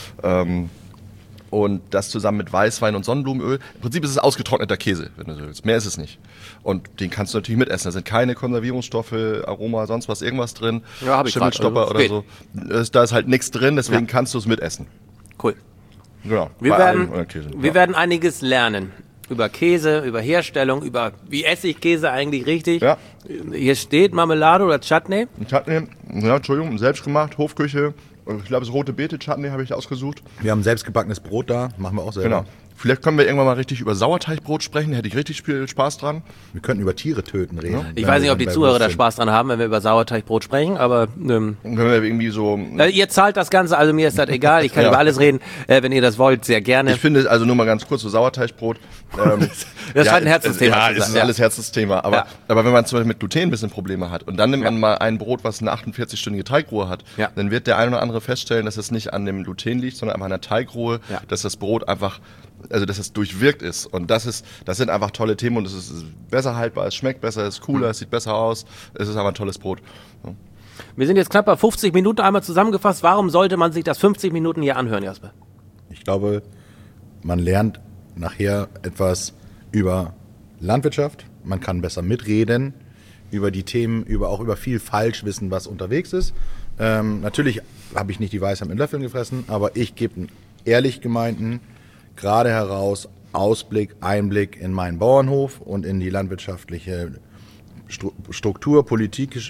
Speaker 3: Und das zusammen mit Weißwein und Sonnenblumenöl. Im Prinzip ist es ausgetrockneter Käse, wenn du so willst. Mehr ist es nicht. Und den kannst du natürlich mitessen. Da sind keine Konservierungsstoffe, Aroma, sonst was, irgendwas drin.
Speaker 1: Ja, hab ich grad.
Speaker 3: Schimmelstopper
Speaker 1: Also,
Speaker 3: oder so. Da ist halt nichts drin, deswegen
Speaker 1: Ja.
Speaker 3: kannst du es mitessen.
Speaker 1: cool.
Speaker 3: Genau.
Speaker 1: Wir
Speaker 3: Bei
Speaker 1: werden,
Speaker 3: allen Käse.
Speaker 1: wir
Speaker 3: Ja.
Speaker 1: werden einiges lernen. Über Käse, über Herstellung, über wie esse ich Käse eigentlich richtig.
Speaker 3: Ja.
Speaker 1: Hier steht Marmelade oder Chutney.
Speaker 3: Chutney, ja, Entschuldigung, selbst gemacht, Hofküche. Ich glaube, das rote Beete-Chutney habe ich ausgesucht.
Speaker 2: wir haben selbstgebackenes Brot da, machen wir auch selber.
Speaker 3: Genau. Vielleicht können wir irgendwann mal richtig über Sauerteigbrot sprechen, hätte ich richtig viel Spaß dran.
Speaker 2: Wir könnten über Tiere töten reden.
Speaker 1: Ich
Speaker 2: wenn
Speaker 1: weiß
Speaker 2: wir
Speaker 1: nicht, ob die
Speaker 2: bei
Speaker 1: Zuhörer
Speaker 2: Wurst
Speaker 1: da
Speaker 2: sind.
Speaker 1: Spaß dran haben, wenn wir über Sauerteigbrot sprechen, aber
Speaker 3: Dann können wir irgendwie so...
Speaker 1: ihr zahlt das Ganze, also mir ist das egal. Ich kann
Speaker 3: Ja.
Speaker 1: über alles reden, wenn ihr das wollt, sehr gerne.
Speaker 3: Ich finde, also nur mal ganz kurz, so Sauerteigbrot.
Speaker 1: Das scheint ein Herzensthema
Speaker 3: Ja,
Speaker 1: zu
Speaker 3: das
Speaker 1: sein,
Speaker 3: ist
Speaker 1: ja.
Speaker 3: alles Herzensthema. Aber,
Speaker 1: Ja.
Speaker 3: aber wenn man zum Beispiel mit Gluten ein bisschen Probleme hat und dann nimmt man mal ein Brot, was eine 48-stündige Teigruhe hat,
Speaker 1: Ja.
Speaker 3: dann wird der ein oder andere feststellen, dass es nicht an dem Gluten liegt, sondern einfach an der Teigruhe,
Speaker 1: Ja.
Speaker 3: dass das Brot einfach, also dass es durchwirkt ist. Und das sind einfach tolle Themen und es ist besser haltbar, es schmeckt besser, es ist cooler, es sieht besser aus, es ist einfach ein tolles Brot.
Speaker 1: Wir sind jetzt knapp bei 50 Minuten einmal zusammengefasst. Warum sollte man sich das 50 Minuten hier anhören, Jasper?
Speaker 2: Ich glaube, man lernt nachher etwas über Landwirtschaft. Man kann besser mitreden über die Themen, auch über viel Falschwissen, was unterwegs ist. Natürlich habe ich nicht die Weisheit mit Löffeln gefressen, aber ich gebe einen ehrlich gemeinten, gerade heraus Ausblick, Einblick in meinen Bauernhof und in die landwirtschaftliche Struktur, politische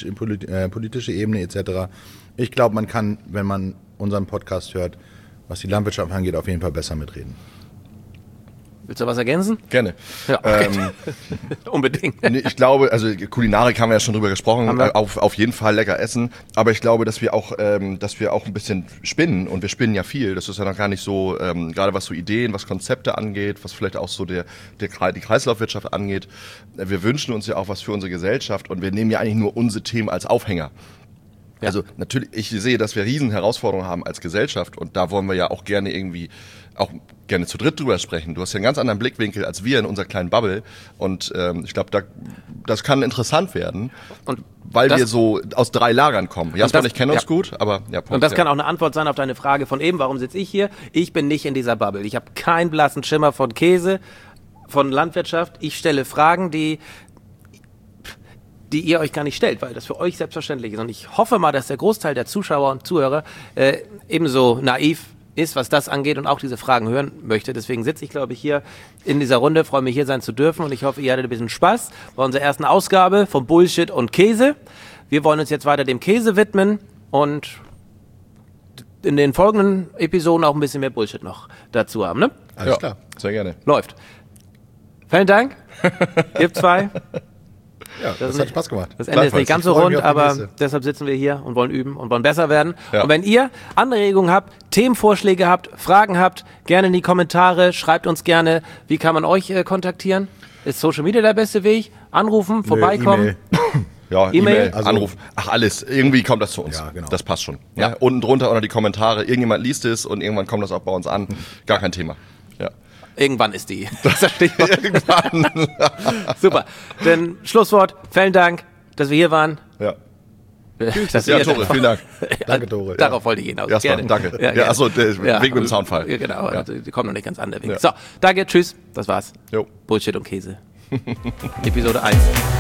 Speaker 2: Ebene etc. Ich glaube, man kann, wenn man unseren Podcast hört, was die Landwirtschaft angeht, auf jeden Fall besser mitreden.
Speaker 1: Willst du was ergänzen?
Speaker 3: Gerne.
Speaker 1: Ja, okay. Unbedingt.
Speaker 3: Nee, ich glaube, also Kulinarik haben wir ja schon drüber gesprochen,
Speaker 1: Haben wir?
Speaker 3: auf jeden Fall lecker essen, aber ich glaube, dass wir auch ein bisschen spinnen und wir spinnen ja viel, das ist ja noch gar nicht so, gerade was so Ideen, was Konzepte angeht, was vielleicht auch so die Kreislaufwirtschaft angeht, wir wünschen uns ja auch was für unsere Gesellschaft und wir nehmen ja eigentlich nur unsere Themen als Aufhänger. Also natürlich, ich sehe, dass wir riesen Herausforderungen haben als Gesellschaft und da wollen wir ja auch gerne zu dritt drüber sprechen. Du hast ja einen ganz anderen Blickwinkel als wir in unserer kleinen Bubble und ich glaube, das kann interessant werden,
Speaker 1: Und
Speaker 3: weil
Speaker 1: das-
Speaker 3: wir so aus 3 Lagern kommen. Jasper und ich kennen uns
Speaker 1: ja.
Speaker 3: gut, aber ja, Punkt,
Speaker 1: Und das
Speaker 3: ja.
Speaker 1: kann auch eine Antwort sein auf deine Frage von eben, warum sitze ich hier? Ich bin nicht in dieser Bubble. Ich habe keinen blassen Schimmer von Käse, von Landwirtschaft. Ich stelle Fragen, die die ihr euch gar nicht stellt, weil das für euch selbstverständlich ist. Und ich hoffe mal, dass der Großteil der Zuschauer und Zuhörer ebenso naiv ist, was das angeht und auch diese Fragen hören möchte. Deswegen sitze ich, glaube ich, hier in dieser Runde, freue mich, hier sein zu dürfen und ich hoffe, ihr hattet ein bisschen Spaß bei unserer ersten Ausgabe von Bullshit und Käse. Wir wollen uns jetzt weiter dem Käse widmen und in den folgenden Episoden auch ein bisschen mehr Bullshit noch dazu haben, ne?
Speaker 2: Alles klar.
Speaker 3: Sehr gerne.
Speaker 1: Läuft. Vielen Dank. Ihr zwei.
Speaker 2: Ja, das hat Spaß gemacht.
Speaker 1: Das Ende ist nicht ganz so
Speaker 2: Ich freue mich
Speaker 1: rund,
Speaker 2: auf die
Speaker 1: aber
Speaker 2: nächste.
Speaker 1: deshalb sitzen wir hier und wollen üben und wollen besser werden.
Speaker 3: Ja.
Speaker 1: Und wenn ihr Anregungen habt, Themenvorschläge habt, Fragen habt, gerne in die Kommentare, schreibt uns gerne, wie kann man euch kontaktieren? Ist Social Media der beste Weg? Anrufen, vorbeikommen?
Speaker 2: E-Mail.
Speaker 3: Ja,
Speaker 1: E-Mail?
Speaker 3: E-Mail,
Speaker 2: Also-
Speaker 3: Anruf, ach alles, irgendwie kommt das zu uns.
Speaker 2: Ja, genau.
Speaker 3: Das passt schon.
Speaker 1: Ja.
Speaker 3: Ja. Unten drunter unter die Kommentare, irgendjemand liest es und irgendwann kommt das auch bei uns an. Gar kein Thema. Ja.
Speaker 1: Irgendwann ist die. Das ist das Stichwort.
Speaker 3: Irgendwann.
Speaker 1: Super. Dann Schlusswort. Vielen Dank, dass wir hier waren.
Speaker 3: Ja.
Speaker 1: Dass
Speaker 3: Ja,
Speaker 1: ihr-
Speaker 3: Tore, vielen Dank.
Speaker 2: Danke, Tore.
Speaker 1: Darauf wollte ich hinaus.
Speaker 3: Erstmal,
Speaker 1: Gerne.
Speaker 3: danke. Ja,
Speaker 1: gerne.
Speaker 3: achso, der Weg mit dem Soundfall.
Speaker 1: Ja, genau.
Speaker 3: Ja.
Speaker 1: Die kommen noch nicht ganz an der Weg.
Speaker 3: Ja.
Speaker 1: So, danke, tschüss. Das war's.
Speaker 3: Jo.
Speaker 1: Bullshit und Käse. Episode 1.